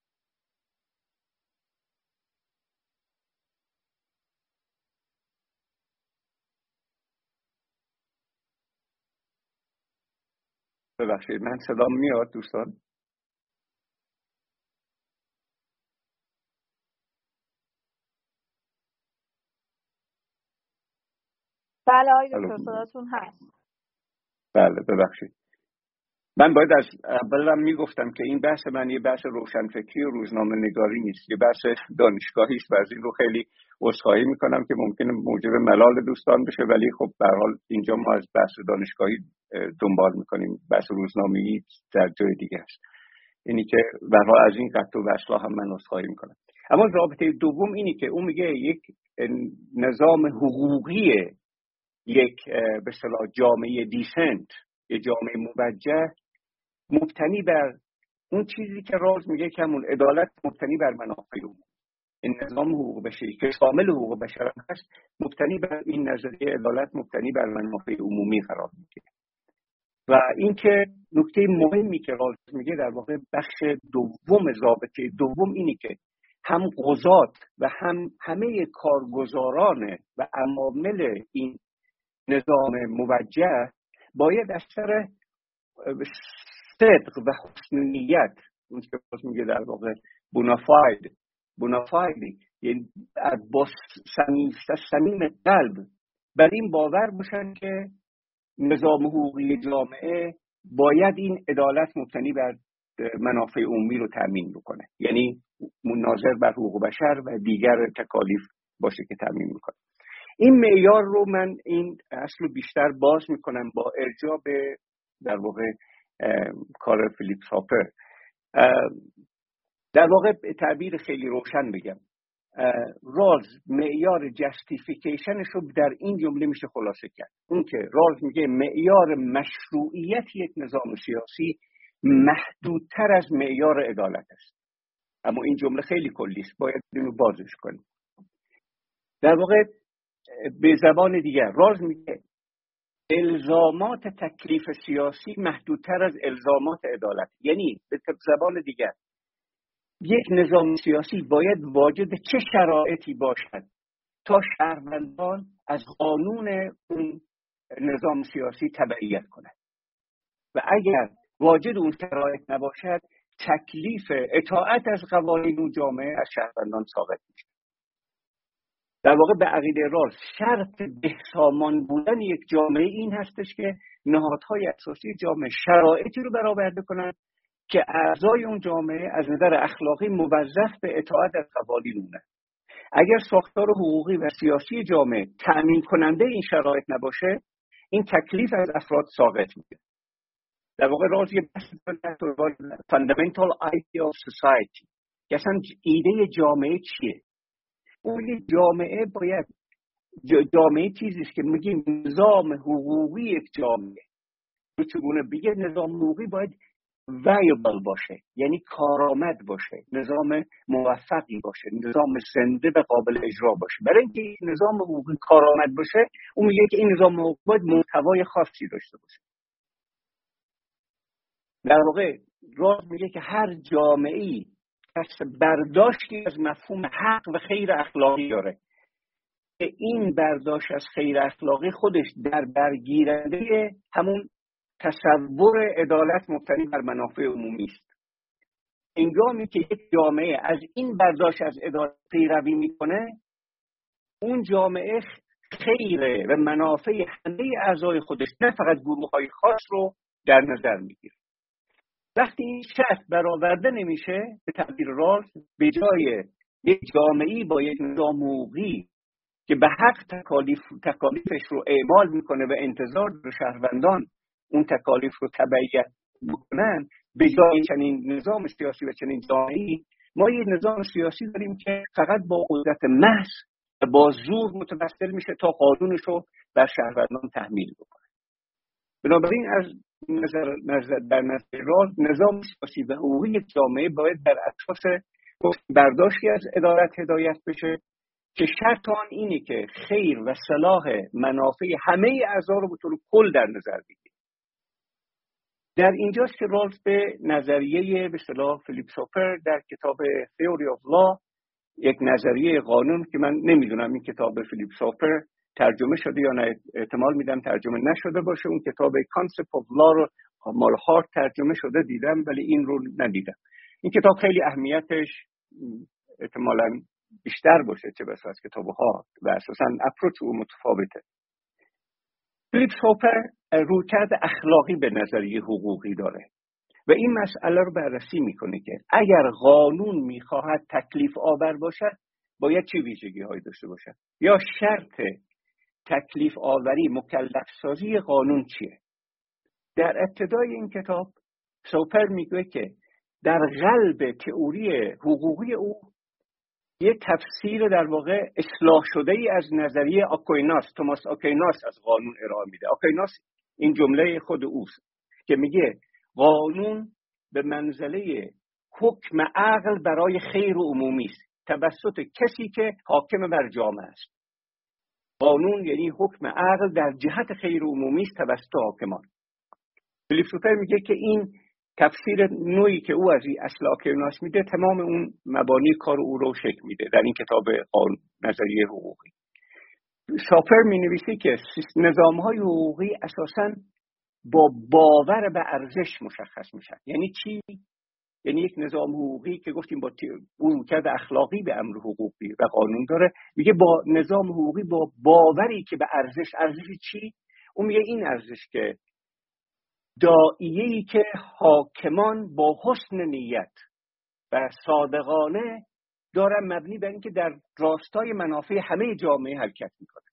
ببخشید من صدام میاد دوستان؟ بله آقای دکتر صداتون هست. بله ببخشید. من باید از اولم میگفتم که این بحث من یه بحث روشنفکری و روزنامه نگاری نیست، یه بحث دانشگاهی است و از این رو خیلی عذرخواهی میکنم که ممکنه موجب ملال دوستان بشه، ولی خب به هر حال اینجا ما از بحث دانشگاهی دنبال میکنیم، بحث روزنامه‌ای در جای دیگه است. اینی که به هر حال از این قطع و وصلا هم من عذرخواهی میکنم. اما رابطه دوم اینی که اون میگه یک نظام حقوقی، یک به اصطلاح جامعه دیسنت، یک جامعه موجه مبتنی بر اون چیزی که راز میگه که همون عدالت مبتنی بر منافع عمومی. این نظام حقوق بشری که شامل حقوق بشر هست مبتنی بر این نظریه عدالت مبتنی بر منافع عمومی قرار میگیره. و این که نکته مهمی که راز میگه در واقع بخش دوم ضابطه دوم اینی که هم قضات و هم همه کارگزاران و عوامل این نظام موجه باید از سر صدق و حسن نیت، اون که میگه در واقع بونافاید، یعنی با صمیم قلب بر این باور باشن که نظام حقوقی جامعه باید این عدالت مبتنی بر منافع عمومی رو تامین بکنه، یعنی ناظر بر حقوق بشر و دیگر تکالیف باشه که تامین میکنه. این معیار رو من این اصل رو بیشتر باز میکنم با ارجاع به در واقع کار فیلیپ هاپر. در واقع تعبیر خیلی روشن بگم، راز معیار جستیفیکیشنش رو در این جمله میشه خلاصه کرد. اون که راز میگه معیار مشروعیت یک نظام سیاسی محدودتر از معیار عدالت است. اما این جمله خیلی کلی است، باید اینو بازش کنیم. در واقع به زبان دیگر راز میگه الزامات تکلیف سیاسی محدودتر از الزامات عدالت، یعنی به زبان دیگر یک نظام سیاسی باید واجد چه شرایطی باشد تا شهروندان از قانون اون نظام سیاسی تبعیت کنند و اگر واجد اون شرایط نباشد تکلیف اطاعت از قوانین اون جامعه از شهروندان ساقط میشه. در واقع به عقیده راز شرط بهسامان بودن یک جامعه این هستش که نهادهای اساسی جامعه شرایطی رو برآورده کنند که اعضای اون جامعه از نظر اخلاقی موظف به اطاعت از قوانین اونه. اگر ساختار حقوقی و سیاسی جامعه تأمین کننده این شرایط نباشه، این تکلیف از افراد ساقط میشه. در واقع راز یه بحث fundamental idea of society که اصلا ایده جامعه چیه؟ اون جامعه باید جامعه چیزیست که میگیم نظام حقوقی یک جامعه رو چگونه بگه نظام حقوقی باید وایبل باشه، یعنی کارآمد باشه، نظام موفقی باشه، نظام زنده و قابل اجرا باشه. برای اینکه نظام حقوقی کارآمد باشه اون میگه که این نظام حقوقی باید محتوای خاصی داشته باشه. در واقع راز میگه که هر جامعه‌ای برداشتی از مفهوم حق و خیر اخلاقی داره که این برداشت از خیر اخلاقی خودش در برگیرنده همون تصور عدالت مبتنی بر منافع عمومی است. هنگامی که یک جامعه از این برداشت از عدالت پیروی میکنه، اون جامعه خیر و منافع همه اعضای خودش نه فقط گروه‌های خاص رو در نظر میگیره. وقتی این شرط برآورده نمیشه، به تعبیر راز به جای یک جامعه‌ای با یک نظام حقوقی که به حق تکالیفش رو اعمال میکنه و انتظار داره شهروندان اون تکالیف رو تبعیت بکنن، به جای چنین نظام سیاسی و چنین جامعه‌ای ما یک نظام سیاسی داریم که فقط با قدرت محض و با زور متوسل میشه تا قانونش رو بر شهروندان تحمیل بکنه. بنابراین از در نظر راز نظام سیاسی و حقوقی جامعه باید بر اساس برداشتی از عدالت هدایت بشه که شرط آن اینه که خیر و صلاح منافع همه اعضا رو به طور کل در نظر بگیره. در اینجاست که رالز به نظریه به اصطلاح فیلیپ سوپر در کتاب Theory of Law، یک نظریه قانون که من نمیدونم این کتاب فیلیپ سوپر ترجمه شده یا نه، احتمال میدم ترجمه نشده باشه. اون کتاب Concept of Law رو مال هارت ترجمه شده دیدم، ولی این رو ندیدم. این کتاب خیلی اهمیتش احتمالاً بیشتر باشه چه بسا از کتاب هارت و اساساً اپروچ او متفاوته. فیلیپ سوپر رویکرد اخلاقی به نظریه حقوقی داره و این مسئله رو بررسی میکنه که اگر قانون میخواهد تکلیف آور باشد باید چه ویژگی هایی داشته باشد، یا شرط تکلیف آوری مکلف سازی قانون چیه. در ابتدای این کتاب سوپر میگه که در قلب تئوری حقوقی او یه تفسیر در واقع اصلاح شده ای از نظریه آکویناس، توماس آکویناس از قانون ارائه میده. آکویناس این جمله خود اوست که میگه قانون به منزله حکم عقل برای خیر عمومی است توسط کسی که حاکم بر جامعه است. قانون یعنی حکم عقل در جهت خیر عمومی است توسط حاکمان. فیلیپ سوپر میگه که این تفسیر نوعی که او از اصل آکویناس میده تمام اون مبانی کار او رو شکل میده در این کتاب نظریه حقوقی. سوپر مینویسه که نظام‌های حقوقی اساساً با باور به ارزش مشخص میشن. یعنی چی؟ یعنی یک نظام حقوقی که گفتیم با رویکرد اخلاقی به امر حقوقی و قانون داره، میگه با نظام حقوقی با باوری که به ارزش چی؟ اون میگه این ارزش که داعیه‌ای که حاکمان با حسن نیت و صادقانه دارن مبنی بر اینکه در راستای منافع همه جامعه حرکت میکنه.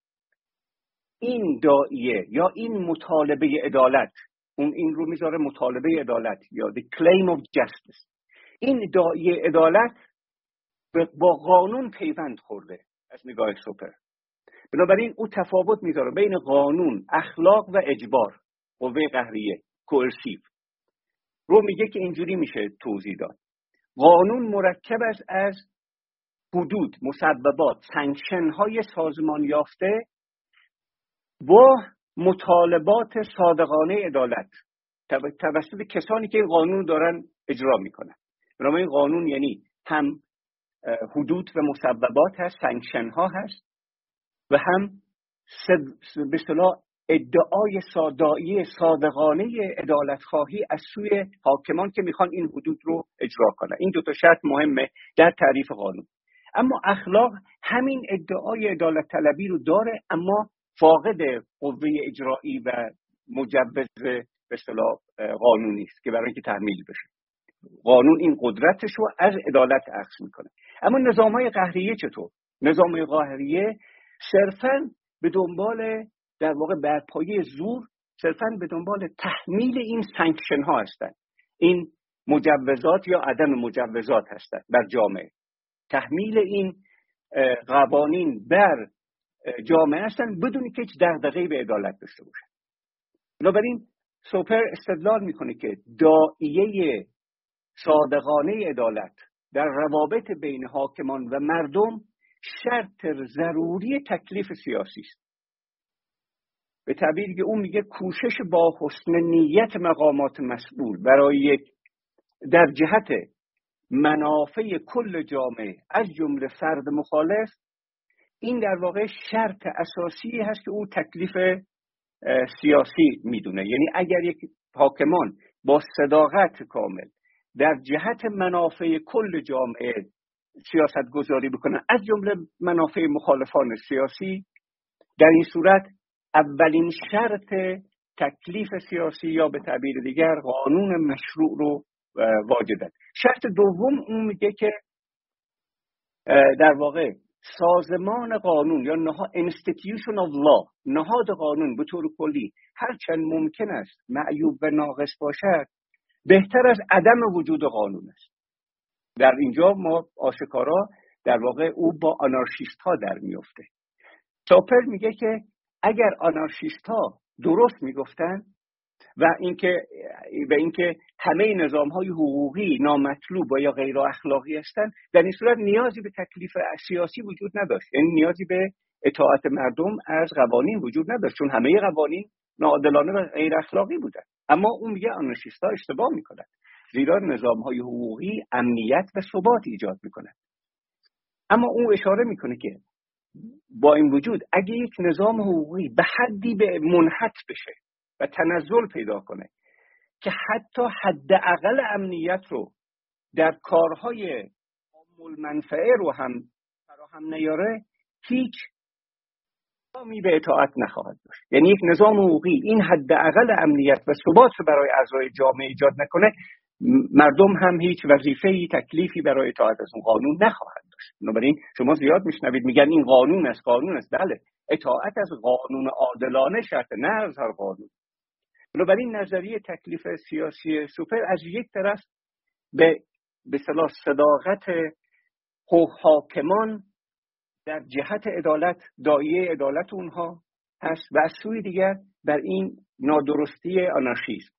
این داعیه یا این مطالبه عدالت، اون این رو میذاره مطالبه عدالت یا the claim of justice، این داعیه عدالت با قانون پیوند خورده از نگاه سوپر. بنابراین او تفاوت میذاره بین قانون، اخلاق و اجبار، قوه قهریه، کوئرسیو رو میگه که اینجوری میشه توضیح داد. قانون مرکب است از حدود، مسببات، سانکشن های سازمان یافته با مطالبات صادقانه عدالت توسط کسانی که این قانون دارن اجرا میکنن. بنابراین قانون یعنی هم حدود و مسببات هست، سانکشن ها هست، و هم به اصطلاح ادعای داعیه صادقانه عدالت خواهی از سوی حاکمان که میخوان این حدود رو اجرا کنن. این دو تا شرط مهمه در تعریف قانون. اما اخلاق همین ادعای عدالت طلبی رو داره، اما فاقد قوه اجرایی و مجوز به اصطلاح قانونی است که برای اینکه تحمیل بشه. قانون این قدرتش رو از عدالت اخذ میکنه. اما نظام‌های قهریه چطور؟ نظام‌های قهریه صرفاً به دنبال در واقع برپایی زور، صرفاً به دنبال تحمیل این سانکشن ها هستند. این مجوزات یا عدم مجوزات هستند بر جامعه. تحمیل این قوانین بر جامعه هستند بدون که هیچ دغدغه‌ای به عدالت داشته باشند. بنابراین سوپر استدلال میکنه که داعیه صادقانه عدالت در روابط بین حاکمان و مردم شرط ضروری تکلیف سیاسی است. به تعبیری که اون میگه کوشش با حسن نیت مقامات مسئول برای در جهت منافع کل جامعه از جمله فرد مخالف، این در واقع شرط اساسی هست که او تکلیف سیاسی میدونه. یعنی اگر یک حاکمان با صداقت کامل در جهت منافع کل جامعه سیاست گذاری بکنه از جمله منافع مخالفان سیاسی، در این صورت اولین شرط تکلیف سیاسی یا به تعبیر دیگر قانون مشروع رو واجدن. شرط دوم اون میگه که در واقع سازمان قانون یا institution of law، نهاد قانون به طور کلی هرچند ممکن است معیوب و ناقص باشد، بهتر از عدم وجود قانون است. در اینجا ما آشکارا در واقع او با آنارشیست ها در میفته. سوپر میگه که اگر آنارشیست ها درست میگفتن و اینکه همه نظام‌های حقوقی نامطلوب و یا غیر اخلاقی هستند، در این صورت نیازی به تکلیف سیاسی وجود نداشت، یعنی نیازی به اطاعت مردم از قوانین وجود نداشت، چون همه قوانین ناعادلانه و غیر اخلاقی بودن. اما اون میگه آنارشیست‌ها اشتباه میکنن، زیرا نظام‌های حقوقی امنیت و ثبات ایجاد میکنن. اما اون اشاره میکنه که با این وجود اگه یک نظام حقوقی به حدی به منحط بشه و تنزل پیدا کنه که حتی حداقل امنیت رو در کارهای عامل منفعه رو هم فراهم نیاره، هیچ نظامی به اطاعت نخواهد داشت. یعنی یک نظام حقوقی این حداقل امنیت و ثبات رو برای اعضای جامعه ایجاد نکنه، مردم هم هیچ وظیفه‌ای تکلیفی برای اطاعت از اون قانون نخواهند داشت. بنابراین شما زیاد میشنوید میگن این قانون است. بله، اطاعت از قانون عادلانه شرط، نه از هر قانون. بنابراین نظریه تکلیف سیاسی سوپر از یک طرف به اصطلاح صداقت حاکمان در جهت عدالت، دایره عدالت اونها هست، و از سوی دیگر بر این نادرستی آنارشیسم،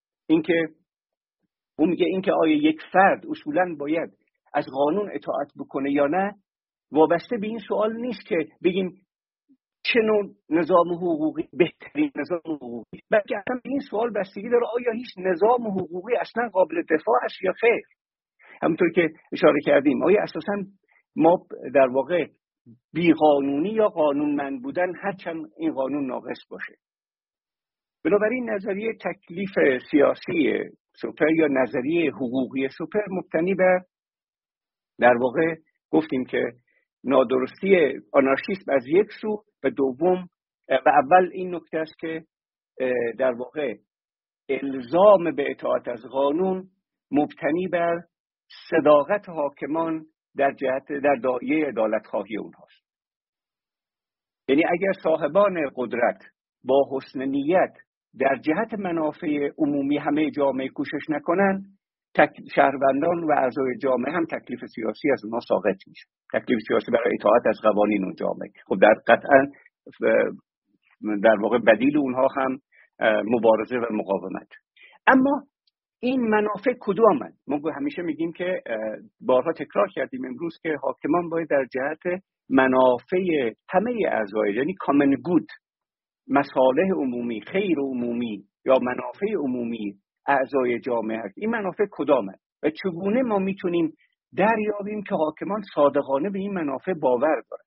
اون میگه اینکه آیا یک فرد اصولاً باید از قانون اطاعت بکنه یا نه، وابسته به این سوال نیست که بگیم چه نوع نظام حقوقی بهترین نظام حقوقی، بلکه اصلا به این سوال بستگی داره آیا هیچ نظام حقوقی اصلا قابل دفاع است یا خیر. همونطور که اشاره کردیم، آیا اساساً ما در واقع بیقانونی یا قانونمند بودن هرچند این قانون ناقص باشه. بنابراین نظریه تکلیف سیاسی سوپر یا نظریه حقوقی سوپر مبتنی بر در واقع گفتیم که نادرستی آنارشیسم از یک سو، و دوم و اول این نکته است که در واقع الزام به اطاعت از قانون مبتنی بر صداقت حاکمان در دایره عدالت خواهی اونهاست. یعنی اگر صاحبان قدرت با حسن نیت در جهت منافع عمومی همه جامعه کوشش نکنن، شهروندان و اعضای جامعه هم تکلیف سیاسی از اونها ساقط میشه. تکلیف سیاسی برای اطاعت از قوانین اون جامعه، خب قطعا در واقع بدیل اونها هم مبارزه و مقاومت. اما این منافع کدومند؟ ما همیشه میگیم که بارها تکرار کردیم امروز که حاکمان باید در جهت منافع همه اعضای، یعنی کامن گود، مصالح عمومی، خیر عمومی یا منافع عمومی اعضای جامعه هست. این منافع کدامند و چگونه ما میتونیم دریابیم که حاکمان صادقانه به این منافع باور دارند؟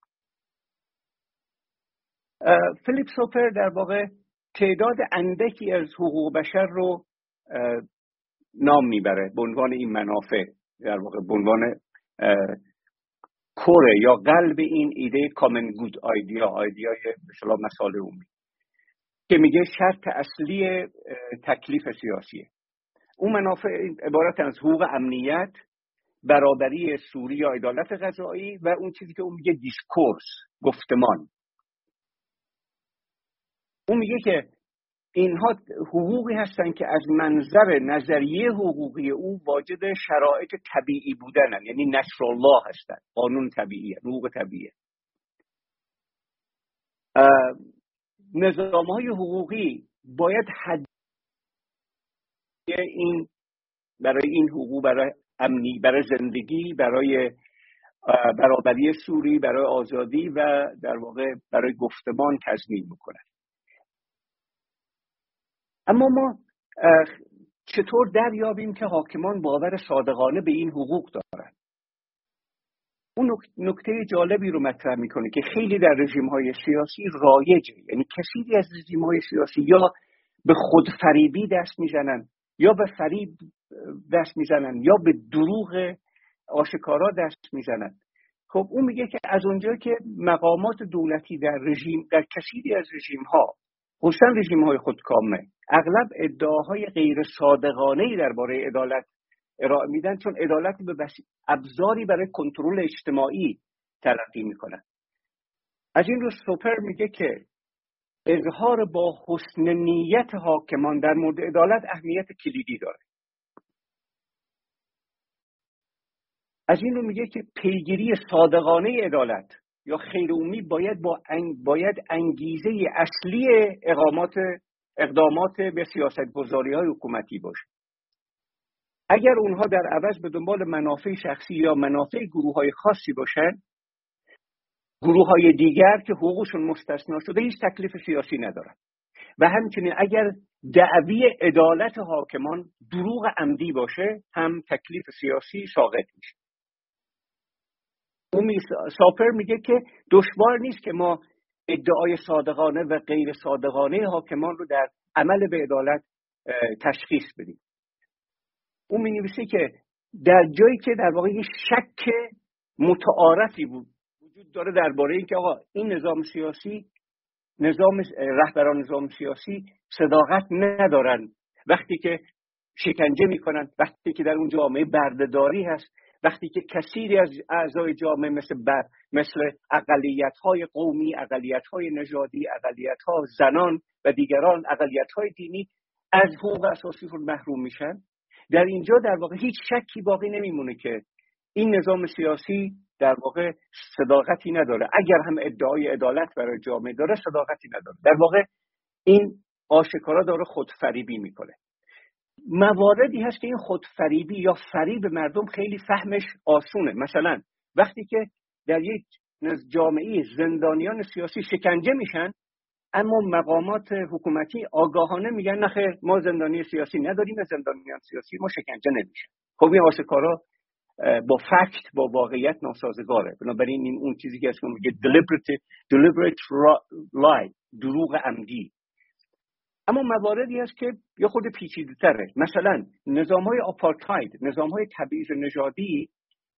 فیلیپ سوپر در واقع تعداد اندکی از حقوق بشر رو نام میبره به عنوان این منافع، در واقع به عنوان کور یا قلب این ایده کامن گود ایدیای مثلا مصالح عمومی، که میگه شرط اصلی تکلیف سیاسیه. اون منافع عبارت از حقوق امنیت، برابری سوری یا عدالت قضایی و اون چیزی که اون میگه دیسکورس، گفتمان. اون میگه که اینها حقوقی هستن که از منظر نظریه حقوقی او واجد شرایط طبیعی بودنن، یعنی نشر الله هستن، قانون طبیعیه، حقوق طبیعیه. نظام‌های حقوقی باید حد این برای این حقوق، برای امنی، برای زندگی، برای برابری سوری، برای آزادی و در واقع برای گفتمان تضمین میکنن. اما ما چطور دریابیم که حاکمان باور صادقانه به این حقوق دارن؟ اون نکته جالبی رو مطرح میکنه که خیلی در رژیم‌های سیاسی رایجه. یعنی کثیری از رژیم‌های سیاسی یا به خودفریبی دست میزنن، یا به فریب دست میزنن، یا به دروغ آشکارا دست میزنن. خب اون میگه که از اونجا که مقامات دولتی در کثیری از رژیم‌ها، خصوصا رژیم‌های خودکامه، اغلب ادعاهای غیر صادقانه‌ای درباره عدالت ارائه میدن، چون عدالت به ابزاری برای کنترل اجتماعی تلقی میکنن. از این رو سوپر میگه که اظهار با حسن نیت حاکمان در مورد عدالت اهمیت کلیدی داره. از این رو میگه که پیگیری صادقانه عدالت یا خیر عمومی باید انگیزه اصلی اقامات اقدامات به سیاست‌گذاری‌های حکومتی باشه. اگر اونها در عوض به دنبال منافع شخصی یا منافع گروه‌های خاصی باشن، گروه‌های دیگر که حقوقشون مستثنا شده هیچ تکلیف سیاسی ندارن. و همچنین اگر دعوی عدالت حاکمان دروغ عمدی باشه هم تکلیف سیاسی ساقط میشه. ساپر میگه که دشوار نیست که ما ادعای صادقانه و غیر صادقانه حاکمان رو در عمل به عدالت تشخیص بدیم. اون می‌نویسه که در جایی که در واقع شک متعارفی وجود داره درباره اینکه آقا این نظام سیاسی، رهبران نظام سیاسی صداقت ندارن وقتی که شکنجه میکنن، وقتی که در اون جامعه بردهداری هست، وقتی که کثیری از اعضای جامعه مثل اقلیت‌های قومی، اقلیت‌های نژادی، اقلیت‌ها زنان و دیگران اقلیت‌های دینی از حقوق اساسیشون محروم میشن. در اینجا در واقع هیچ شکی باقی نمیمونه که این نظام سیاسی در واقع صداقتی نداره. اگر هم ادعای عدالت برای جامعه داره صداقتی نداره. در واقع این آشکارا داره خودفریبی میکنه. مواردی هست که این خودفریبی یا فریب مردم خیلی فهمش آسونه. مثلا وقتی که در یک جامعه زندانیان سیاسی شکنجه میشن، اما مقامات حکومتی آگاهانه میگن نخیر ما زندانی سیاسی نداریم، زندانیان سیاسی ما شکنجه نمیشن. خب این آشکارا با فکت، با واقعیت ناسازگاره. بنابراین این اون چیزی که اسمش میگه deliberate lie، دروغ عمدی. اما مواردی هست که یه خود پیچیده‌تره. مثلا نظام‌های آپارتاید، نظام‌های تبعیض نژادی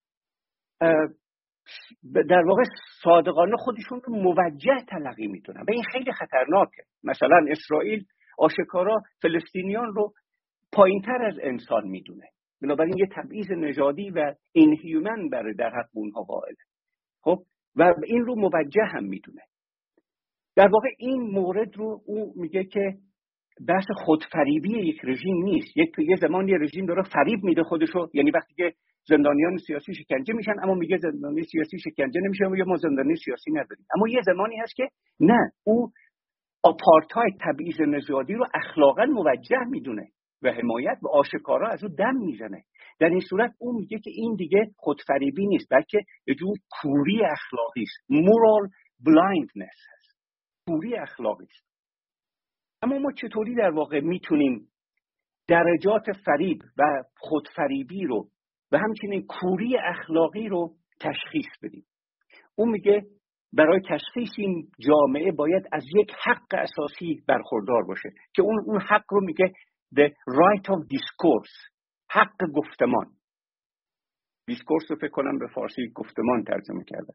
در واقع صادقانه خودشون رو موجه تلقی میتونن و این خیلی خطرناکه. مثلا اسرائیل آشکارا فلسطینیان رو پایین‌تر از انسان میدونه، بنابراین یه تبعیض نژادی و اینهیومن برای در حق اونها قائله. خب و این رو موجه هم میدونه. در واقع این مورد رو او میگه که بحث خودفریبی یک رژیم نیست. یه زمانی رژیم داره فریب میده خودشو، یعنی وقتی که زندانیان سیاسی شکنجه میشن اما میگه زندانی سیاسی شکنجه نمیشه و ما زندانی سیاسی نداریم. اما یه زمانی هست که نه، او آپارتاید، تبعیض نژادی رو اخلاقا موجه میدونه و حمایت و آشکارا از او دم میزنه. در این صورت او میگه که این دیگه خودفریبی نیست، بلکه یه جور کوری اخلاقی است. moral blindness هست، کوری اخلاقی است. اما ما چطوری در واقع میتونیم درجات فریب و خودفریبی رو و همچنین کوری اخلاقی رو تشخیص بدیم؟ اون میگه برای تشخیص این جامعه باید از یک حق اساسی برخوردار باشه که اون حق رو میگه the right of discourse، حق گفتمان. دیسکورس رو فکر کنم به فارسی گفتمان ترجمه کرده.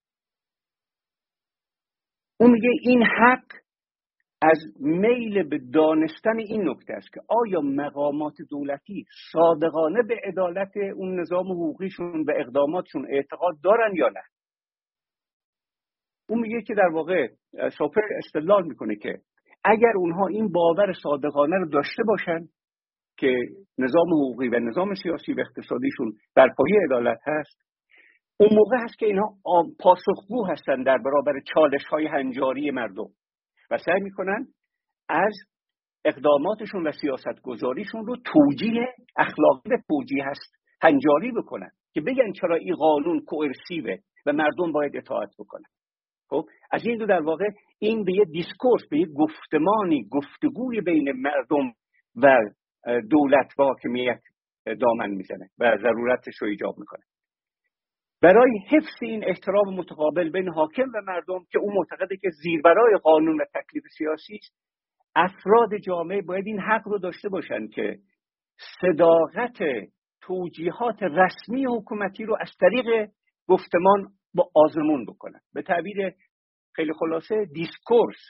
اون میگه این حق از میل به دانستن این نکته است که آیا مقامات دولتی صادقانه به عدالت اون نظام حقوقیشون و اقداماتشون اعتقاد دارن یا نه. اون میگه که در واقع ساپر استدلال میکنه که اگر اونها این باور صادقانه رو داشته باشن که نظام حقوقی و نظام سیاسی و اقتصادیشون بر پایه عدالت هست، اون موقع هست که اینها پاسخگو هستن در برابر چالش‌های هنجاری مردم و سعی میکنن از اقداماتشون و سیاستگذاریشون رو توجیه اخلاقی و توجیه هست هنجاری بکنن که بگن چرا این قانون کوئرسیوه و مردم باید اطاعت بکنن. خب از این رو در واقع این به یه دیسکورس، به یه گفتمانی، گفتگوی بین مردم و دولت و حاکمیت دامن میزنه و ضرورتش رو ایجاب میکنه. برای حفظ این احترام متقابل بین حاکم و مردم که اون معتقده که زیربرای قانون و تکلیف سیاسی است، افراد جامعه باید این حق رو داشته باشن که صداقت توجیهات رسمی حکومتی رو از طریق گفتمان با آزمون بکنن. به تعبیر خیلی خلاصه دیسکورس،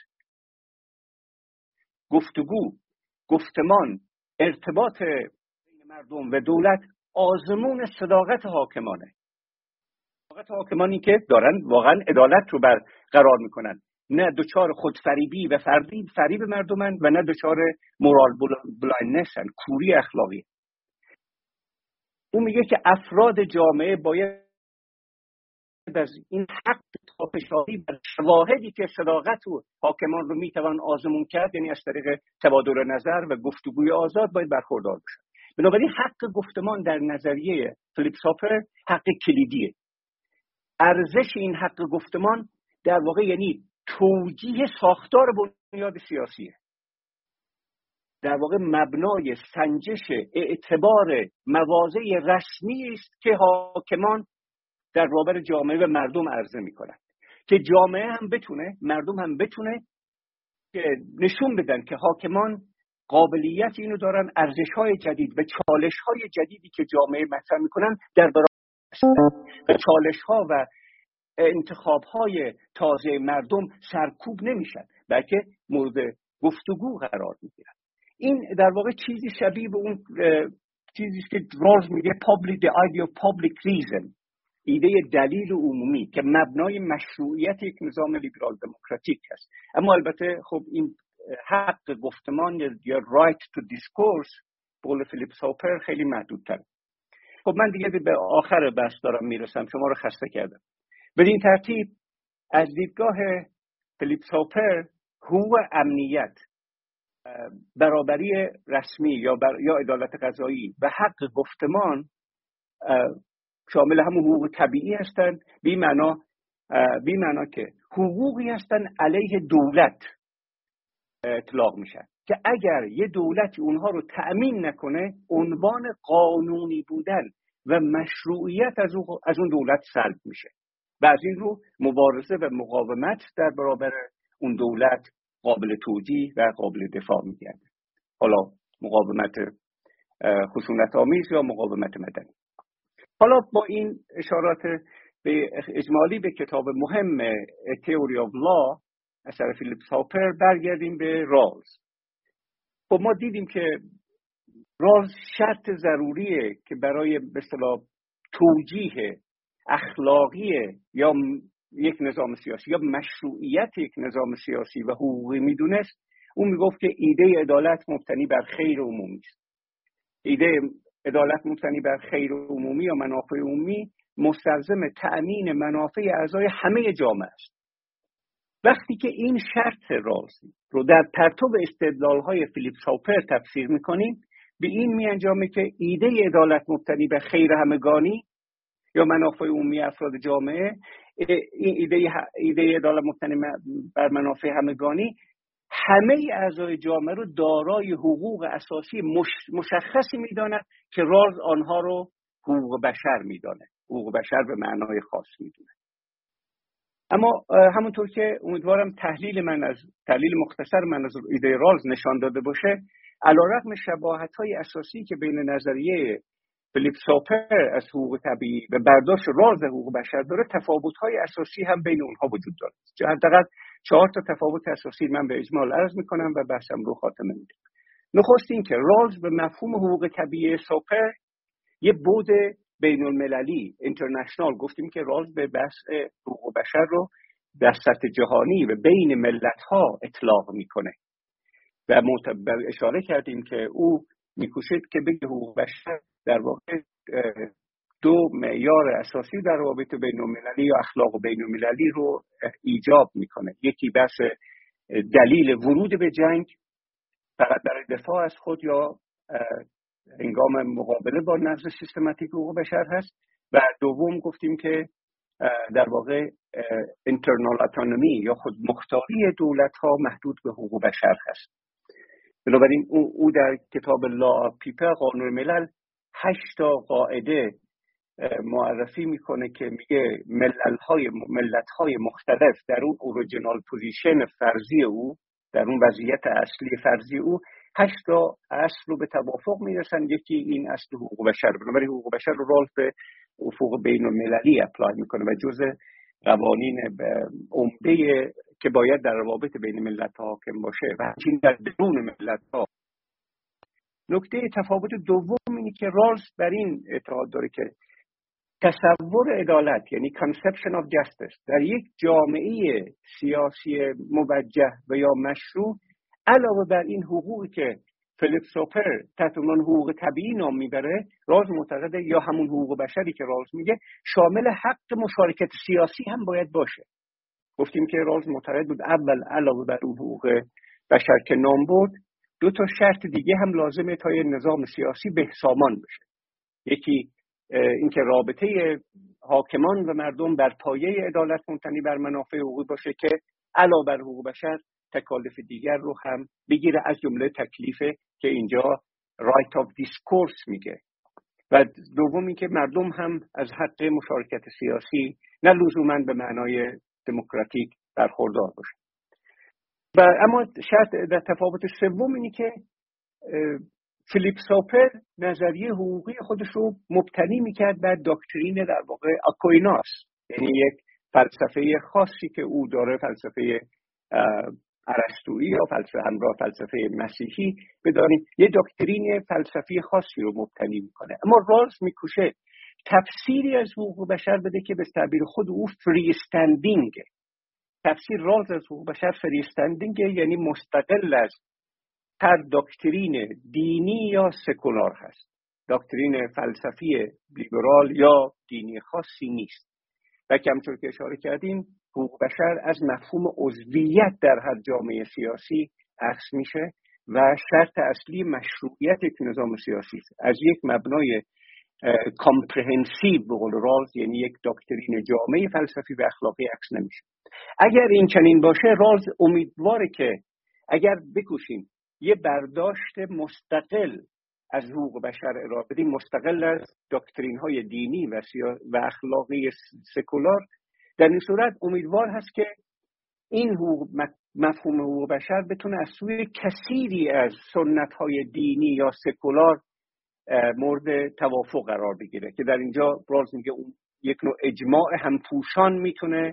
گفتگو، گفتمان، ارتباط بین مردم و دولت آزمون صداقت حاکمانه. صداقت حاکمانی که دارن واقعا عدالت رو برقرار میکنن، نه دچار خودفریبی و فریب مردمن و نه دچار مورال بلایندنسن، کوری اخلاقی. اون میگه که افراد جامعه باید از این حق پافشاری بر شواهدی که صداقت و حاکمان رو میتوان آزمون کرد، یعنی از طریق تبادل نظر و گفتگوی آزاد، باید برخوردار بشن. بنابراین حق گفتمان در نظریه فیلیپ ساپر حق کلیدیه. ارزش این حق گفتمان در واقع یعنی توجیه ساختار بنیاد سیاسیه، در واقع مبنای سنجش اعتبار مواضع رسمی است که حاکمان در برابر جامعه و مردم عرضه میکنند، که جامعه هم بتونه، مردم هم بتونه نشون بدن که حاکمان قابلیت اینو دارن ارزش‌های جدید و چالش‌های جدیدی که جامعه مطرح میکنن در برابر و چالش‌ها و انتخاب‌های تازه مردم سرکوب نمیشن، بلکه مورد گفتگو قرار میگیرن. این در واقع چیزی شبیه به اون چیزی که رالز میگه the idea of public reason، ایده دلیل عمومی که مبنای مشروعیت یک نظام لیبرال دموکراتیک است. اما البته خب این حق گفتمان یا right to discourse بقول فیلیپ ساپر خیلی محدودتر. خب من دیگه به آخر بحث دارم میرسم، شما رو خسته کردم. بدین ترتیب از دیدگاه فیلیپ ساپر حقوق امنیت، برابری رسمی یا عدالت قضایی و حق گفتمان شامل همون حقوق طبیعی هستند، بی معنا که حقوقی هستند علیه دولت اطلاق میشن که اگر یه دولتی اونها رو تأمین نکنه عنوان قانونی بودن و مشروعیت از اون دولت سلب میشه و از این رو مبارزه و مقاومت در برابر اون دولت قابل توجیه و قابل دفاع میگرده، حالا مقاومت خشونت آمیز یا مقاومت مدنی. حالا با این اشارات به اجمالی به کتاب مهم Theory of Law اثر فیلیپ ساپر برگردیم به رالز. خب ما دیدیم که رالز شرط ضروریه که برای به اصطلاح توجیه اخلاقی یا یک نظام سیاسی یا مشروعیت یک نظام سیاسی و حقوقی میدونست. اون میگفت که ایده عدالت مبتنی بر خیر عمومی است. ایده عدالت مبتنی بر خیر عمومی یا منافع عمومی مستلزم تأمین منافع اعضای همه جامعه است. وقتی که این شرط رالز رو در پرتو استدلال‌های فیلیپ ساپر تفسیر می‌کنیم، به این می‌انجامه که ایده عدالت مبتنی بر خیر همگانی یا منافع عمومی افراد جامعه، این ایده عدالت مبتنی بر منافع همگانی همه اعضای جامعه رو دارای حقوق اساسی مشخصی می‌داند که رالز آنها رو حقوق بشر می‌دانه، حقوق بشر به معنای خاص می‌دونه. اما همونطور که امیدوارم تحلیل مختصر من از ایده رالز نشان داده باشه، علیرغم شباهت‌های اساسی که بین نظریه فیلیپ ساپر از حقوق طبیعی و برداشت رالز حقوق بشر داره، تفاوت‌های اساسی هم بین اونها وجود داره. حداقل 4 تا تفاوت اساسی من به اجمال عرض می‌کنم و بحثم رو خاتمه میدم. نخست این که رالز به مفهوم حقوق طبیعی ساپر یه بعد بین المللی اینترنشنال، گفتیم که رالز به بحث حقوق بشر رو در سطح جهانی و بین ملت‌ها اطلاق میکنه و اشاره کردیم که او میکوشید که بگه حقوق بشر در واقع 2 معیار اساسی در رابطه بین المللی یا اخلاق بین المللی رو ایجاب میکنه. یکی بحث دلیل ورود به جنگ فقط برای دفاع از خود یا هنگام مقابله با نقض سیستماتیک حقوق بشر هست، و دوم گفتیم که در واقع internal autonomy یا خود مختاری دولت‌ها محدود به حقوق بشر هست. بنابراین او در کتاب لا پیپر قانون ملل 8 تا قاعده معرفی میکنه که میگه ملت‌های مختلف در اون اوریجینال پوزیشن فرضی او، در اون وضعیت اصلی فرضی او 8 تا اصل رو به توافق میرسن. یکی این اصل حقوق بشر. بنابراین حقوق بشر رو رالز به افق بین المللی اپلای میکنه و جزء قوانین عمده که باید در روابط بین ملت‌ها حاکم باشه و همچنین در درون ملت‌ها. نکته تفاوت دوم اینه که رالز بر این اعتقاد داره که تصور عدالت، یعنی conception of justice، در یک جامعه سیاسی موجه و یا مشروع علاوه بر این حقوقی که فیلیپ سوپر تحت عنوان حقوق طبیعی نام میبره، رالز معتقده یا همون حقوق بشری که رالز میگه شامل حق مشارکت سیاسی هم باید باشه. گفتیم که رالز معتقد بود اول علاوه بر اون حقوق بشر که نام برد 2 شرط دیگه هم لازمه تا یه نظام سیاسی بهسامان بشه. یکی اینکه رابطه حاکمان و مردم بر پایه عدالت منتنی بر منافع حقوقی باشه که علاوه بر حقوق بشر تکالیف دیگر رو هم بگیره، از جمله تکلیف که اینجا right of discourse میگه. و دومی که مردم هم از حق مشارکت سیاسی نه لزوما به معنای دموکراتیک برخوردار باشه. و اما شرط در تفاوت سوم اینی که فیلیپ سوپر نظریه حقوقی خودش رو مبتنی میکرد بر داکترین در واقع آکویناس، یعنی یک فلسفه خاصی که او داره، فلسفه ارسطویی یا فلسفه همراه فلسفه مسیحی بدانید یه داکترین فلسفی خاصی رو مبتنی میکنه. اما رالز میکوشه تفسیری از حقوق بشر بده که به تعبیر خود او فری استندینگه. تفسیر رالز از حقوق بشر فری استندینگه، یعنی مستقل از هر داکترین دینی یا سکولار هست. داکترین فلسفی لیبرال یا دینی خاصی نیست. و که همونطور که اشاره کردیم حقوق بشر از مفهوم عضویت در هر جامعه سیاسی اخذ میشه و شرط اصلی مشروعیت یک نظام سیاسی است. از یک مبنای کامپرهنسیو به قول رالز، یعنی یک داکترین جامعه فلسفی و اخلاقی اخذ نمیشه. اگر این چنین باشه رالز امیدواره که اگر بکوشیم یه برداشت مستقل از حقوق بشر ارائه بدیم، مستقل از داکترین های دینی و اخلاقی سکولار، در این صورت امیدوار هست که این مفهوم حقوق بشر بتونه از سوی کثیری از سنت های دینی یا سکولار مورد توافق قرار بگیره، که در اینجا رالز میگه اون یک نوع اجماع همپوشان میتونه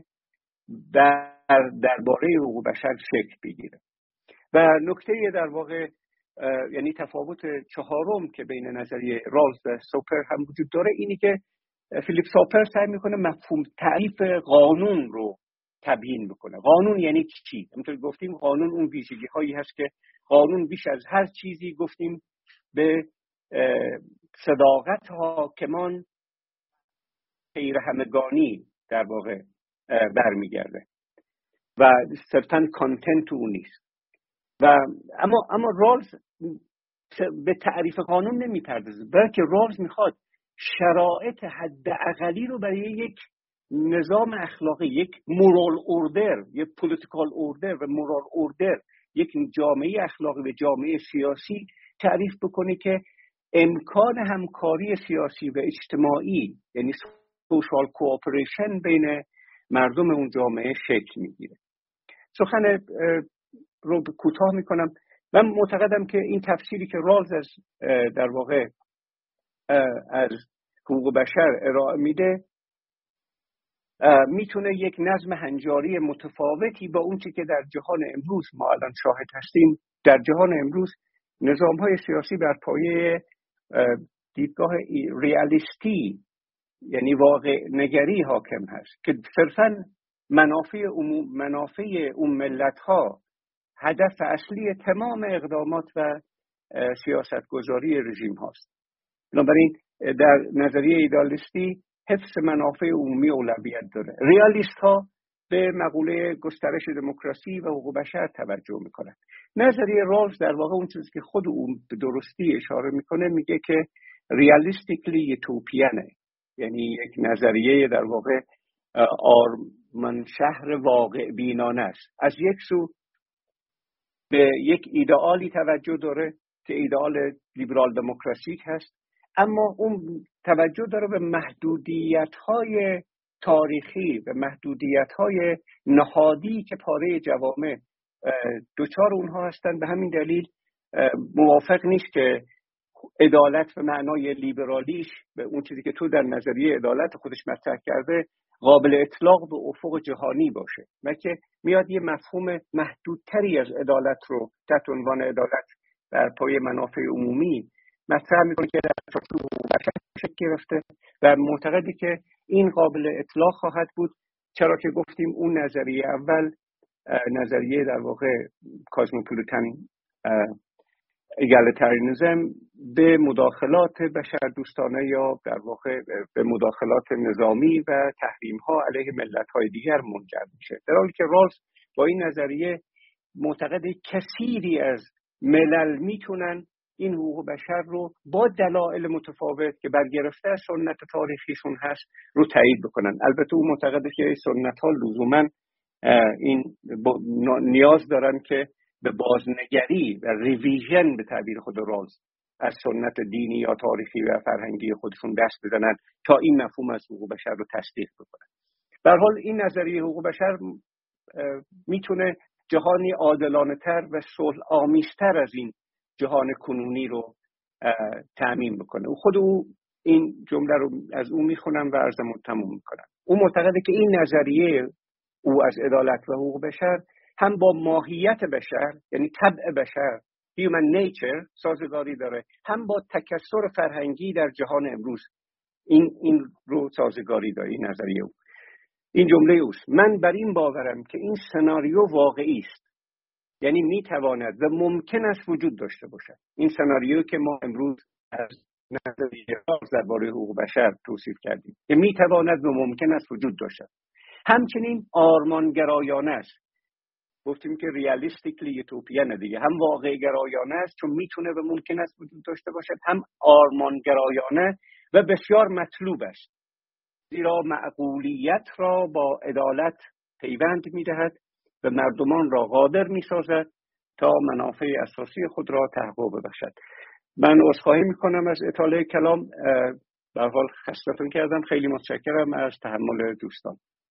درباره حقوق بشر شکل بگیره. و نکته در واقع یعنی تفاوت چهارم که بین نظریه رالز و سوپر هم وجود داره اینی که فیلیپ سوپر سعی میکنه مفهوم تعریف قانون رو تبیین بکنه. قانون یعنی چی؟ همونطور گفتیم قانون اون ویژگی هایی هست که قانون بیش از هر چیزی گفتیم به صداقت حاکمان غیر همگانی در واقع برمیگرده و صرفاً کانتنت اون نیست. و اما رالز به تعریف قانون نمیپردازه، بلکه رالز میخواد شرایط حداقلی رو برای یک نظام اخلاقی، یک مورال اوردر، یک پولیتیکال اوردر و مورال اوردر، یک جامعه اخلاقی و جامعه سیاسی تعریف بکنه که امکان همکاری سیاسی و اجتماعی یعنی سوشال کوآپریشن بین مردم اون جامعه شکل میگیره. سخن رو کوتاه میکنم. من معتقدم که این تفسیری که رالز از در واقع از حقوق بشر ارائه میده میتونه یک نظم هنجاری متفاوتی با اون چی که در جهان امروز ما الان شاهد هستیم. در جهان امروز نظام‌های سیاسی بر پایه دیدگاه ریالیستی یعنی واقع نگری حاکم هست که صرفاً منافع اون ملت‌ها هدف اصلی تمام اقدامات و سیاستگذاری رژیم هاست. بنابراین در نظریه ایدالیستی حفظ منافع عمومی اولویت داره. ریالیست ها به مقوله گسترش دموکراسی و حقوق بشر توجه میکنند. نظریه رالز در واقع اون چیزی که خود اون به درستی اشاره میکنه، میگه که ریالیستیکلی یوتوپیانه، یعنی یک نظریه در واقع شهر واقع بینانه است. از یک سو به یک ایدئالی توجه داره که ایدئال لیبرال دموکراسیک هست، اما اون توجه داره به محدودیت‌های تاریخی و محدودیت‌های نهادی که پاره جوامع دوچار اونها هستند. به همین دلیل موافق نیست که عدالت به معنای لیبرالیش به اون چیزی که تو در نظریه عدالت خودش مطرح کرده قابل اطلاق به افق جهانی باشه، بلکه میاد یه مفهوم محدودتری از عدالت رو تحت عنوان عدالت در پایه منافع عمومی مطرح میکنه که در چارچوب شکل گرفته و معتقدی که این قابل اطلاق خواهد بود، چرا که گفتیم اون نظریه اول نظریه در واقع کازموپولیتن اگالیتاریانیسم به مداخلات بشردوستانه یا در واقع به مداخلات نظامی و تحریم‌ها علیه ملت‌های دیگر منجر میشه، در حالی که رالز با این نظریه معتقد کثیری از ملل میتونن این حقوق بشر رو با دلایل متفاوت که برگرفته از سنت تاریخیشون هست رو تایید بکنن. البته او معتقده که سنت‌ها لزوماً این نیاز دارن که به بازنگری و ریویژن به تعبیر خود رالز از سنت دینی یا تاریخی و فرهنگی خودشون دست بزنن تا این مفهوم از حقوق بشر رو تصدیق بکنن. به هر حال این نظریه حقوق بشر میتونه جهانی عادلانه تر و صلح آمیزتر از این جهان کنونی رو تأمین بکنه. خود او این جمله رو از او میخونم و عرضم رو تموم میکنم. او معتقده که این نظریه او از عدالت و حقوق بشر هم با ماهیت بشر یعنی طبع بشر human nature سازگاری داره، هم با تکثر فرهنگی در جهان امروز این رو سازگاری داره. این نظریه او، این جمله اوست: من بر این باورم که این سناریو واقعی است، یعنی میتواند و ممکن است وجود داشته باشد. این سناریو که ما امروز از نظریه درباره حقوق بشر توصیف کردیم که میتواند و ممکن است وجود داشته، همچنین آرمانگرایانه است. گفتیم که ریالیستیکلی یوتوپیانه دیگه، هم واقع گرایانه است چون میتونه و ممکن است وجود داشته باشد، هم آرمانگرایانه و بسیار مطلوب است، زیرا معقولیت را با عدالت پیوند میدهد و مردمان را قادر میسازد تا منافع اساسی خود را تحقق ببخشد. من عذرخواهی میکنم از اطاله کلام، به هر حال خستتون کردم. خیلی متشکرم از تحمل دوستان.